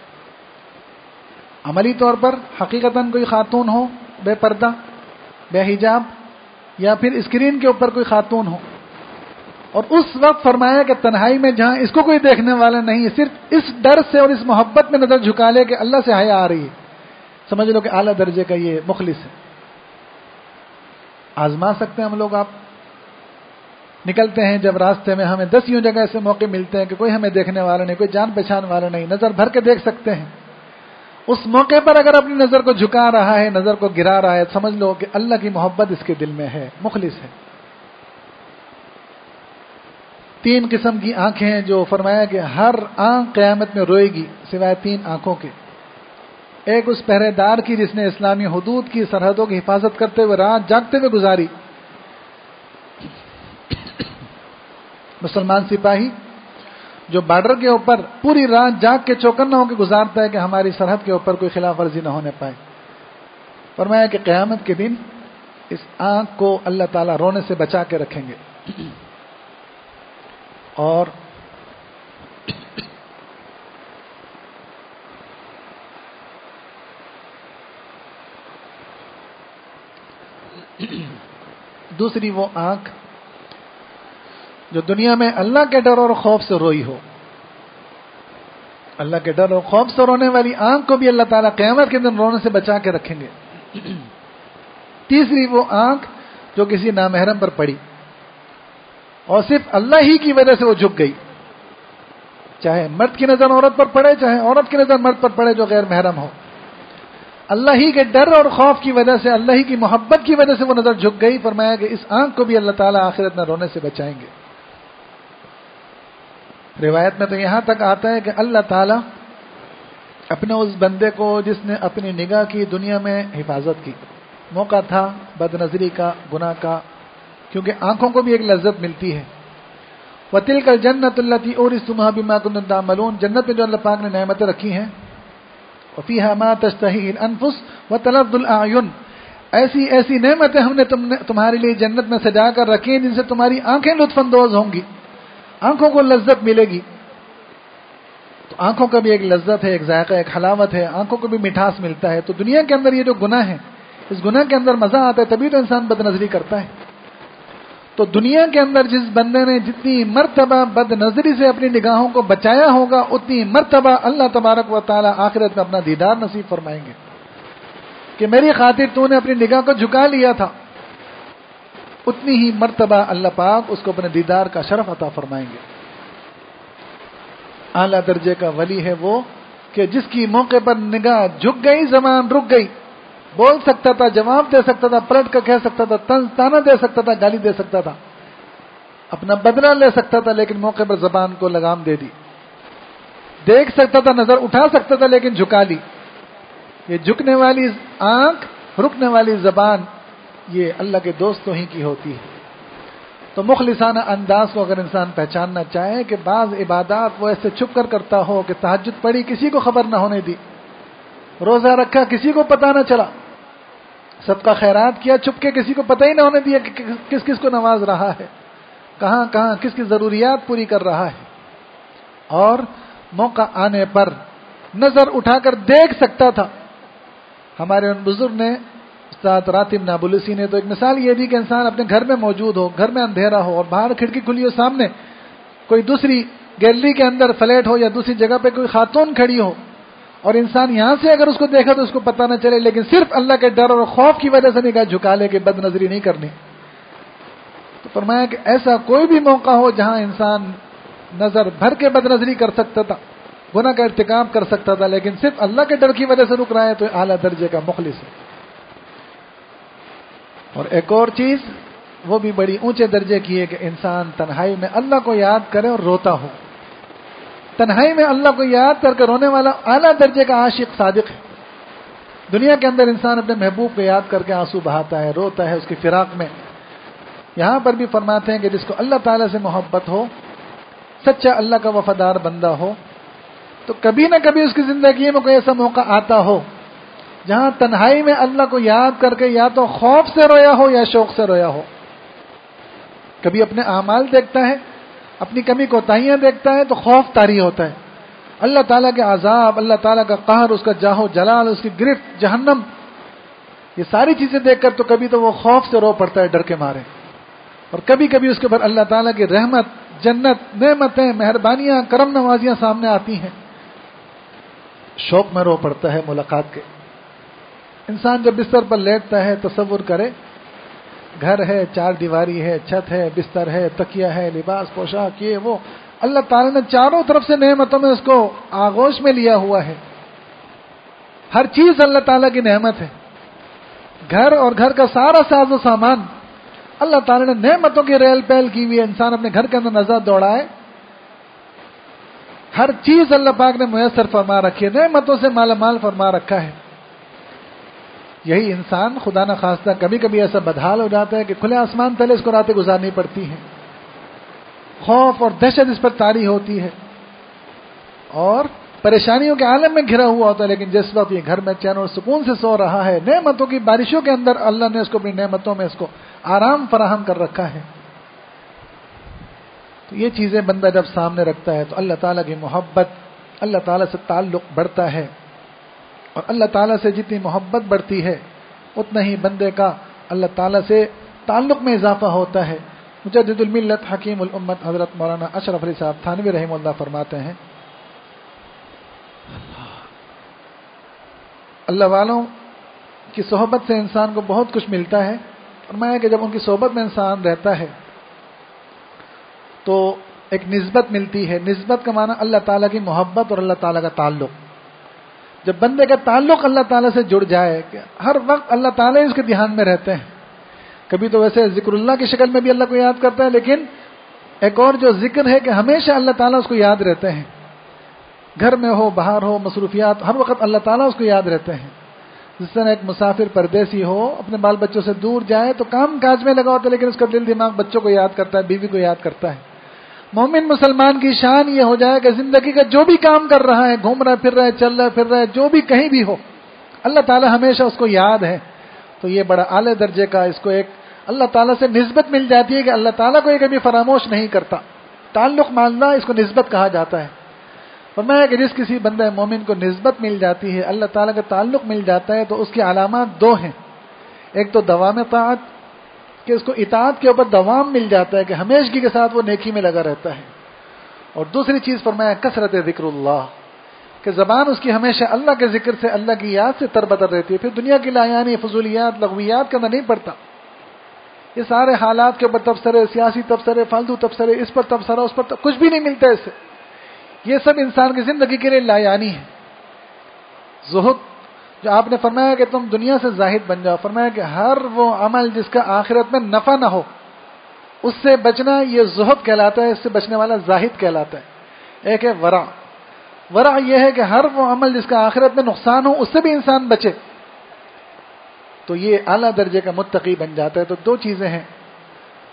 عملی طور پر حقیقتاً کوئی خاتون ہو بے پردہ بے حجاب، یا پھر اسکرین کے اوپر کوئی خاتون ہو، اور اس وقت فرمایا کہ تنہائی میں جہاں اس کو کوئی دیکھنے والا نہیں، صرف اس ڈر سے اور اس محبت میں نظر جھکا لے کہ اللہ سے حیا آ رہی ہے، سمجھ لو کہ اعلیٰ درجے کا یہ مخلص ہے۔ آزما سکتے ہیں ہم لوگ، آپ نکلتے ہیں جب راستے میں ہمیں 10 یوں جگہ ایسے موقع ملتے ہیں کہ کوئی ہمیں دیکھنے والا نہیں، کوئی جان پہچان والا نہیں، نظر بھر کے دیکھ سکتے ہیں۔ اس موقع پر اگر اپنی نظر کو جھکا رہا ہے، نظر کو گرا رہا ہے، سمجھ لو کہ اللہ کی محبت اس کے دل میں ہے، مخلص ہے۔ 3 قسم کی آنکھیں ہیں جو فرمایا کہ ہر آنکھ قیامت میں روئے گی سوائے 3 آنکھوں کے۔ ایک اس پہرے دار کی جس نے اسلامی حدود کی سرحدوں کی حفاظت کرتے ہوئے رات جاگتے ہوئے گزاری، مسلمان سپاہی جو بارڈر کے اوپر پوری رات جاگ کے چوکنا ہو کے گزارتا ہے کہ ہماری سرحد کے اوپر کوئی خلاف ورزی نہ ہونے پائے۔ فرمایا کہ قیامت کے دن اس آنکھ کو اللہ تعالیٰ رونے سے بچا کے رکھیں گے۔ اور دوسری وہ آنکھ جو دنیا میں اللہ کے ڈر اور خوف سے روئی ہو، اللہ کے ڈر اور خوف سے رونے والی آنکھ کو بھی اللہ تعالیٰ قیامت کے دن رونے سے بچا کے رکھیں گے۔ تیسری وہ آنکھ جو کسی نامحرم پر پڑی اور صرف اللہ ہی کی وجہ سے وہ جھک گئی، چاہے مرد کی نظر عورت پر پڑے، چاہے عورت کی نظر مرد پر پڑے جو غیر محرم ہو، اللہ ہی کے ڈر اور خوف کی وجہ سے، اللہ ہی کی محبت کی وجہ سے وہ نظر جھک گئی۔ فرمایا کہ اس آنکھ کو بھی اللہ تعالیٰ آخرت میں رونے سے بچائیں گے۔ روایت میں تو یہاں تک آتا ہے کہ اللہ تعالیٰ اپنے اس بندے کو جس نے اپنی نگاہ کی دنیا میں حفاظت کی، موقع تھا بد نظری کا، گناہ کا، کیونکہ آنکھوں کو بھی ایک لذت ملتی ہے۔ وَتِلْكَ الْجَنَّةُ الَّتِي أُورِثْتُمُوهَا بِمَا كُنتُمْ تَعْمَلُونَ، جنت میں جو اللہ پاک نے نعمتیں رکھی ہیں، وَفِيهَا مَا تَشْتَهِيهِ الْأَنفُسُ وَتَلَذُّ الْأَعْيُنُ، ایسی ایسی نعمتیں ہم نے تمہارے لیے جنت میں سجا کر رکھی ہیں جن سے تمہاری آنکھیں لطف اندوز ہوں گی، آنکھوں کو لذت ملے گی۔ تو آنکھوں کا بھی ایک لذت ہے، ایک ذائقہ، ایک حلاوت ہے، آنکھوں کو بھی مٹھاس ملتا ہے۔ تو دنیا کے اندر یہ جو گناہ ہے، اس گناہ کے اندر مزہ آتا ہے، تبھی تو انسان بد نظری کرتا ہے۔ تو دنیا کے اندر جس بندے نے جتنی مرتبہ بد نظری سے اپنی نگاہوں کو بچایا ہوگا، اتنی مرتبہ اللہ تبارک و تعالی آخرت میں اپنا دیدار نصیب فرمائیں گے کہ میری خاطر تو نے اپنی نگاہ کو جھکا لیا تھا، اتنی ہی مرتبہ اللہ پاک اس کو اپنے دیدار کا شرف عطا فرمائیں گے۔ اعلیٰ درجے کا ولی ہے وہ کہ جس کی موقع پر نگاہ جھک گئی، زبان رک گئی، بول سکتا تھا، جواب دے سکتا تھا، پلٹ کر کہہ سکتا تھا، طنز تانا دے سکتا تھا، گالی دے سکتا تھا، اپنا بدلہ لے سکتا تھا، لیکن موقع پر زبان کو لگام دے دی۔ دیکھ سکتا تھا، نظر اٹھا سکتا تھا، لیکن جھکا لی۔ یہ جھکنے والی آنکھ، رکنے والی زبان، یہ اللہ کے دوستوں ہی کی ہوتی ہے۔ تو مخلصانہ انداز کو اگر انسان پہچاننا چاہے کہ بعض عبادات وہ ایسے چھپ کر کرتا ہو کہ تہجد پڑھی کسی کو خبر نہ ہونے دی، روزہ رکھا کسی کو پتہ نہ چلا، صدقہ خیرات کیا چھپ کے کسی کو پتہ ہی نہ ہونے دیا کہ کس کس کو نواز رہا ہے، کہاں کہاں کس کی ضروریات پوری کر رہا ہے، اور موقع آنے پر نظر اٹھا کر دیکھ سکتا تھا۔ ہمارے ان بزرگ نے استاد راتب نابلسی نے تو ایک مثال یہ دی کہ انسان اپنے گھر میں موجود ہو، گھر میں اندھیرا ہو اور باہر کھڑکی کھلی ہو، سامنے کوئی دوسری گیلری کے اندر فلیٹ ہو یا دوسری جگہ پہ کوئی خاتون کھڑی ہو، اور انسان یہاں سے اگر اس کو دیکھا تو اس کو پتہ نہ چلے، لیکن صرف اللہ کے ڈر اور خوف کی وجہ سے نگاہ جھکا لے کہ بد نظری نہیں کرنی۔ تو فرمایا کہ ایسا کوئی بھی موقع ہو جہاں انسان نظر بھر کے بد نظری کر سکتا تھا، گناہ کا ارتکاب کر سکتا تھا، لیکن صرف اللہ کے ڈر کی وجہ سے رک رہا ہے، تو اعلیٰ درجے کا مخلص ہے۔ اور ایک اور چیز وہ بھی بڑی اونچے درجے کی ہے کہ انسان تنہائی میں اللہ کو یاد کرے اور روتا ہو۔ تنہائی میں اللہ کو یاد کر کے رونے والا اعلیٰ درجے کا عاشق صادق ہے۔ دنیا کے اندر انسان اپنے محبوب کو یاد کر کے آنسو بہاتا ہے، روتا ہے اس کی فراق میں۔ یہاں پر بھی فرماتے ہیں کہ جس کو اللہ تعالیٰ سے محبت ہو، سچا اللہ کا وفادار بندہ ہو، تو کبھی نہ کبھی اس کی زندگی میں کوئی ایسا موقع آتا ہو جہاں تنہائی میں اللہ کو یاد کر کے یا تو خوف سے رویا ہو یا شوق سے رویا ہو۔ کبھی اپنے اعمال دیکھتا ہے، اپنی کمی کوتاہیاں دیکھتا ہے تو خوف طاری ہوتا ہے، اللہ تعالیٰ کے عذاب، اللہ تعالیٰ کا قہر، اس کا جاہ و جلال، اس کی گرفت، جہنم، یہ ساری چیزیں دیکھ کر تو کبھی تو وہ خوف سے رو پڑتا ہے ڈر کے مارے، اور کبھی کبھی اس کے اوپر اللہ تعالیٰ کی رحمت، جنت، نعمتیں، مہربانیاں، کرم نوازیاں سامنے آتی ہیں، شوق میں رو پڑتا ہے ملاقات کے۔ انسان جب بستر پر لیٹتا ہے تصور کرے، گھر ہے، چار دیواری ہے، چھت ہے، بستر ہے، تکیہ ہے، لباس پوشاک، یہ وہ، اللہ تعالیٰ نے چاروں طرف سے نعمتوں میں اس کو آغوش میں لیا ہوا ہے، ہر چیز اللہ تعالیٰ کی نعمت ہے، گھر اور گھر کا سارا ساز و سامان اللہ تعالیٰ نے نعمتوں کی ریل پیل کی ہوئی ہے۔ انسان اپنے گھر کے اندر نظر دوڑائے، ہر چیز اللہ پاک نے میسر فرما رکھی ہے، نعمتوں سے مالا مال فرما رکھا ہے۔ یہی انسان خدا نہ خواستہ کبھی کبھی ایسا بدحال ہو جاتا ہے کہ کھلے آسمان تلے اس کو راتیں گزارنی پڑتی ہیں، خوف اور دہشت اس پر طاری ہوتی ہے اور پریشانیوں کے عالم میں گھرا ہوا ہوتا ہے، لیکن جس وقت یہ گھر میں چین اور سکون سے سو رہا ہے، نعمتوں کی بارشوں کے اندر اللہ نے اس کو اپنی نعمتوں میں اس کو آرام فراہم کر رکھا ہے، تو یہ چیزیں بندہ جب سامنے رکھتا ہے تو اللہ تعالیٰ کی محبت، اللہ تعالیٰ سے تعلق بڑھتا ہے، اور اللہ تعالیٰ سے جتنی محبت بڑھتی ہے اتنا ہی بندے کا اللہ تعالیٰ سے تعلق میں اضافہ ہوتا ہے۔ مجدد الملت حکیم الامت حضرت مولانا اشرف علی صاحب تھانوی رحمہ اللہ فرماتے ہیں، اللہ والوں کی صحبت سے انسان کو بہت کچھ ملتا ہے، فرمایا کہ جب ان کی صحبت میں انسان رہتا ہے تو ایک نسبت ملتی ہے، نسبت کا معنی اللہ تعالیٰ کی محبت اور اللہ تعالیٰ کا تعلق۔ جب بندے کا تعلق اللہ تعالیٰ سے جڑ جائے کہ ہر وقت اللہ تعالیٰ اس کے دھیان میں رہتے ہیں، کبھی تو ویسے ذکر اللہ کی شکل میں بھی اللہ کو یاد کرتا ہے، لیکن ایک اور جو ذکر ہے کہ ہمیشہ اللہ تعالیٰ اس کو یاد رہتے ہیں، گھر میں ہو باہر ہو مصروفیات، ہر وقت اللہ تعالیٰ اس کو یاد رہتے ہیں۔ جس طرح ایک مسافر پردیسی ہو اپنے بال بچوں سے دور جائے تو کام کاج میں لگا ہوتا ہے، لیکن اس کا دل دماغ بچوں کو یاد کرتا ہے، بیوی کو یاد کرتا ہے۔ مومن مسلمان کی شان یہ ہو جائے کہ زندگی کا جو بھی کام کر رہا ہے، گھوم رہا ہے، پھر رہا ہے، چل رہا ہے، پھر رہا ہے، جو بھی کہیں بھی ہو، اللہ تعالیٰ ہمیشہ اس کو یاد ہے، تو یہ بڑا اعلیٰ درجے کا اس کو ایک اللہ تعالیٰ سے نسبت مل جاتی ہے کہ اللہ تعالیٰ کو یہ کبھی فراموش نہیں کرتا۔ تعلق ماننا اس کو نسبت کہا جاتا ہے۔ فرمایا کہ جس کسی بندہ مومن کو نسبت مل جاتی ہے، اللہ تعالیٰ کا تعلق مل جاتا ہے، تو اس کی علامات دو ہیں، ایک تو دوام طاعت کہ اس کو اطاعت کے اوپر دوام مل جاتا ہے کہ ہمیشگی کے ساتھ وہ نیکی میں لگا رہتا ہے، اور دوسری چیز فرمایا کثرت ذکر اللہ کہ زبان اس کی ہمیشہ اللہ کے ذکر سے، اللہ کی یاد سے تربتر رہتی ہے، پھر دنیا کی لایانی فضولیات لغویات کا نہیں پڑتا، یہ سارے حالات کے اوپر تبصرے، سیاسی تبصرے، فالتو تبصرے، اس پر تبصرہ، اس پر کچھ بھی نہیں ملتا اس سے، یہ سب انسان کی زندگی کے لیے لایانی ہے۔ زہد جو آپ نے فرمایا کہ تم دنیا سے زاہد بن جاؤ، فرمایا کہ ہر وہ عمل جس کا آخرت میں نفع نہ ہو اس سے بچنا، یہ زہد کہلاتا ہے، اس سے بچنے والا زاہد کہلاتا ہے۔ ایک ہے ورع، ورع یہ ہے کہ ہر وہ عمل جس کا آخرت میں نقصان ہو اس سے بھی انسان بچے، تو یہ اعلیٰ درجے کا متقی بن جاتا ہے۔ تو دو چیزیں ہیں،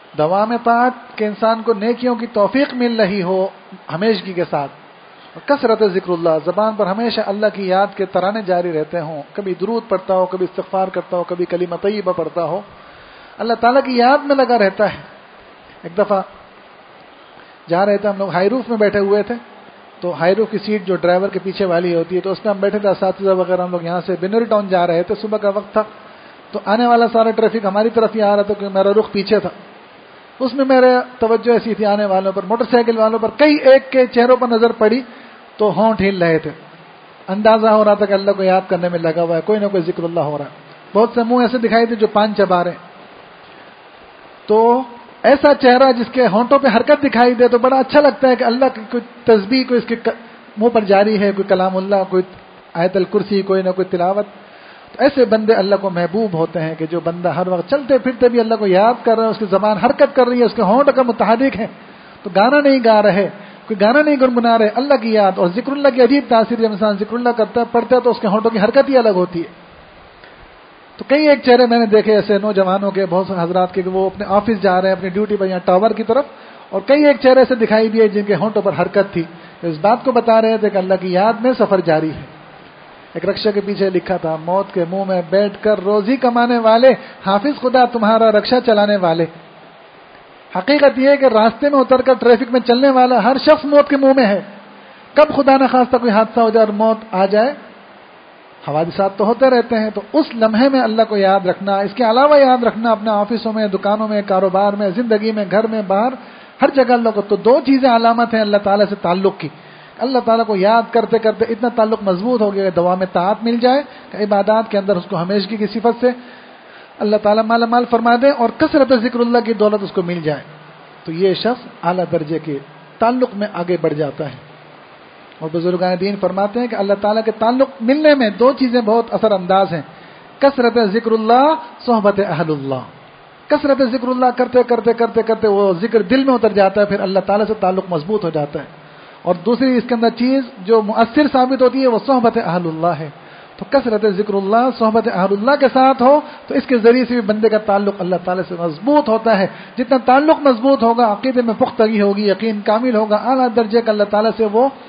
دوام طاعت کہ انسان کو نیکیوں کی توفیق مل رہی ہو ہمیشگی کے ساتھ، اور کثرت ذکر اللہ، زبان پر ہمیشہ اللہ کی یاد کے ترانے جاری رہتے ہوں، کبھی درود پڑھتا ہو، کبھی استغفار کرتا ہو، کبھی کلمہ طیبہ پڑھتا ہو، اللہ تعالیٰ کی یاد میں لگا رہتا ہے۔ ایک دفعہ جا رہے تھے ہم لوگ، ہائی روف میں بیٹھے ہوئے تھے، تو ہائی روف کی سیٹ جو ڈرائیور کے پیچھے والی ہوتی ہے، تو اس میں ہم بیٹھے تھے، اساتذہ وغیرہ ہم لوگ یہاں سے بنوری ٹاؤن جا رہے تھے، صبح کا وقت تھا، تو آنے والا سارا ٹریفک ہماری طرف ہی آ رہا تھا کیونکہ میرا رخ پیچھے تھا۔ اس میں میرے توجہ ایسی تھی آنے والوں پر، موٹر سائیکل والوں پر، کئی ایک کے چہروں پر نظر پڑی تو ہونٹ ہل رہے تھے، اندازہ ہو رہا تھا کہ اللہ کو یاد کرنے میں لگا ہوا ہے، کوئی نہ کوئی ذکر اللہ ہو رہا ہے۔ بہت سے منہ ایسے دکھائی تھے جو پان چبا رہے، تو ایسا چہرہ جس کے ہونٹوں پہ حرکت دکھائی دے تو بڑا اچھا لگتا ہے کہ اللہ کی کوئی تسبیح کوئی اس کے منہ پر جاری ہے، کوئی کلام اللہ، کوئی آیت الکرسی، کوئی نہ کوئی تلاوت۔ تو ایسے بندے اللہ کو محبوب ہوتے ہیں کہ جو بندہ ہر وقت چلتے پھرتے بھی اللہ کو یاد کر رہا ہے، اس کی زبان حرکت کر رہی ہے، اس کے ہونٹ کا متحرک ہے، تو گانا نہیں گا رہے، کوئی گانا نہیں گنگنا رہے، اللہ کی یاد اور ذکر اللہ کی عجیب تاثیر، جب انسان ذکر اللہ کرتا ہے پڑھتا ہے تو اس کے ہونٹوں کی حرکت ہی الگ ہوتی ہے۔ تو کئی ایک چہرے میں نے دیکھے ایسے نوجوانوں کے، بہت سے حضرات کے، کہ وہ اپنے آفس جا رہے ہیں اپنی ڈیوٹی پر، یہاں ٹاور کی طرف، اور کئی ایک چہرے سے دکھائی دیے جن کے ہونٹوں پر حرکت تھی، اس بات کو بتا رہے تھے کہ اللہ کی یاد میں سفر جاری ہے۔ ایک رکشہ کے پیچھے لکھا تھا، موت کے منہ میں بیٹھ کر روزی کمانے والے، حافظ خدا تمہارا رکشہ چلانے والے۔ حقیقت یہ ہے کہ راستے میں اتر کر ٹریفک میں چلنے والا ہر شخص موت کے منہ میں ہے، کب خدا نہ خواستہ کوئی حادثہ ہو جائے اور موت آ جائے، حوادثات تو ہوتے رہتے ہیں، تو اس لمحے میں اللہ کو یاد رکھنا، اس کے علاوہ یاد رکھنا اپنے آفسوں میں، دکانوں میں، کاروبار میں، زندگی میں، گھر میں، باہر، ہر جگہ اللہ کو، تو دو چیزیں علامت ہیں اللہ تعالیٰ سے تعلق کی۔ اللہ تعالیٰ کو یاد کرتے کرتے اتنا تعلق مضبوط ہو گیا کہ دوام طاعت مل جائے، کہ عبادات کے اندر اس کو ہمیشگی کی صفت سے اللہ تعالیٰ مالا مال فرما دے، اور کثرت ذکر اللہ کی دولت اس کو مل جائے، تو یہ شخص اعلیٰ درجے کے تعلق میں آگے بڑھ جاتا ہے۔ اور بزرگان دین فرماتے ہیں کہ اللہ تعالیٰ کے تعلق ملنے میں دو چیزیں بہت اثر انداز ہیں، کثرت ذکر اللہ، صحبت اہل اللہ۔ کثرت ذکر اللہ کرتے کرتے کرتے کرتے وہ ذکر دل میں اتر جاتا ہے، پھر اللہ تعالیٰ سے تعلق مضبوط ہو جاتا ہے۔ اور دوسری اس کے اندر چیز جو مؤثر ثابت ہوتی ہے وہ صحبت اہل اللہ ہے۔ تو کثرت ذکر اللہ، صحبت اہل اللہ کے ساتھ ہو تو اس کے ذریعے سے بھی بندے کا تعلق اللہ تعالیٰ سے مضبوط ہوتا ہے۔ جتنا تعلق مضبوط ہوگا، عقیدے میں پختگی ہوگی، یقین کامل ہوگا، اعلیٰ درجے کا اللہ تعالیٰ سے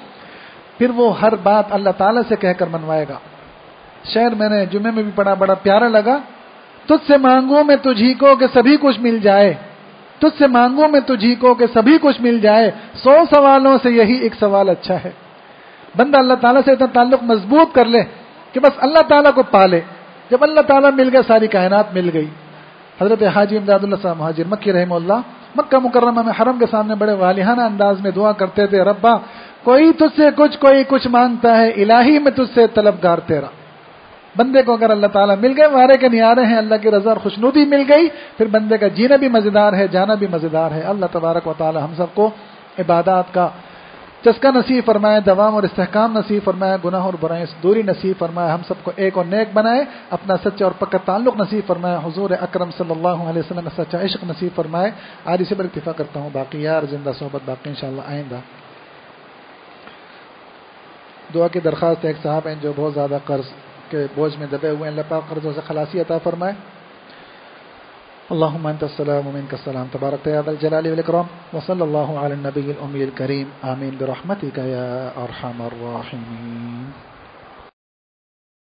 پھر وہ ہر بات اللہ تعالیٰ سے کہہ کر منوائے گا۔ شعر میں نے جمعے میں بھی پڑھا، بڑا پیارا لگا، تجھ سے مانگوں میں تجھی کو کہ سبھی کچھ مل جائے، تجھ سے مانگوں میں تجھی کو کہ سبھی کچھ مل جائے، 100 سوالوں سے یہی ایک سوال اچھا ہے۔ بندہ اللہ تعالیٰ سے اتنا تعلق مضبوط کر لے کہ بس اللہ تعالیٰ کو پالے، جب اللہ تعالیٰ مل گیا ساری کائنات مل گئی۔ حضرت حاجی امداد اللہ صاحب مہاجر مکی رحمہ اللہ مکہ مکرمہ میں حرم کے سامنے بڑے والہانہ انداز میں دعا کرتے تھے، ربا کوئی تجھ سے کچھ، کوئی کچھ مانگتا ہے، الہی میں تجھ سے طلبگار تیرا۔ بندے کو اگر اللہ تعالیٰ مل گئے، وارے کے نیارے ہیں، اللہ کی رضا اور خوشنودی مل گئی، پھر بندے کا جینا بھی مزیدار ہے، جانا بھی مزیدار ہے۔ اللہ تبارک و تعالی ہم سب کو عبادات کا چسکا نصیب فرمائے، دوام اور استحکام نصیب فرمائے، گناہ اور برائیوں سے دوری نصیب فرمائے، ہم سب کو ایک اور نیک بنائے، اپنا سچا اور پکا تعلق نصیب فرمائے، حضور اکرم صلی اللہ علیہ وسلم کا سچا عشق نصیب فرمائے۔ آج اسی پر اکتفا کرتا ہوں، باقی یار زندہ صحبت باقی انشاءاللہ آئندہ۔ دعا کی درخواست ایک صاحب ہیں جو بہت زیادہ قرض کے بوجھ میں دبے ہوئے ہیں، اللہ پاک قرضوں سے خلاصی عطا فرمائے۔ اللهم انت السلام ومنك السلام تبارك يا ذا الجلال والاكرام، وصلى الله على النبي الامي الكريم، آمين برحمتك يا ارحم الراحمين۔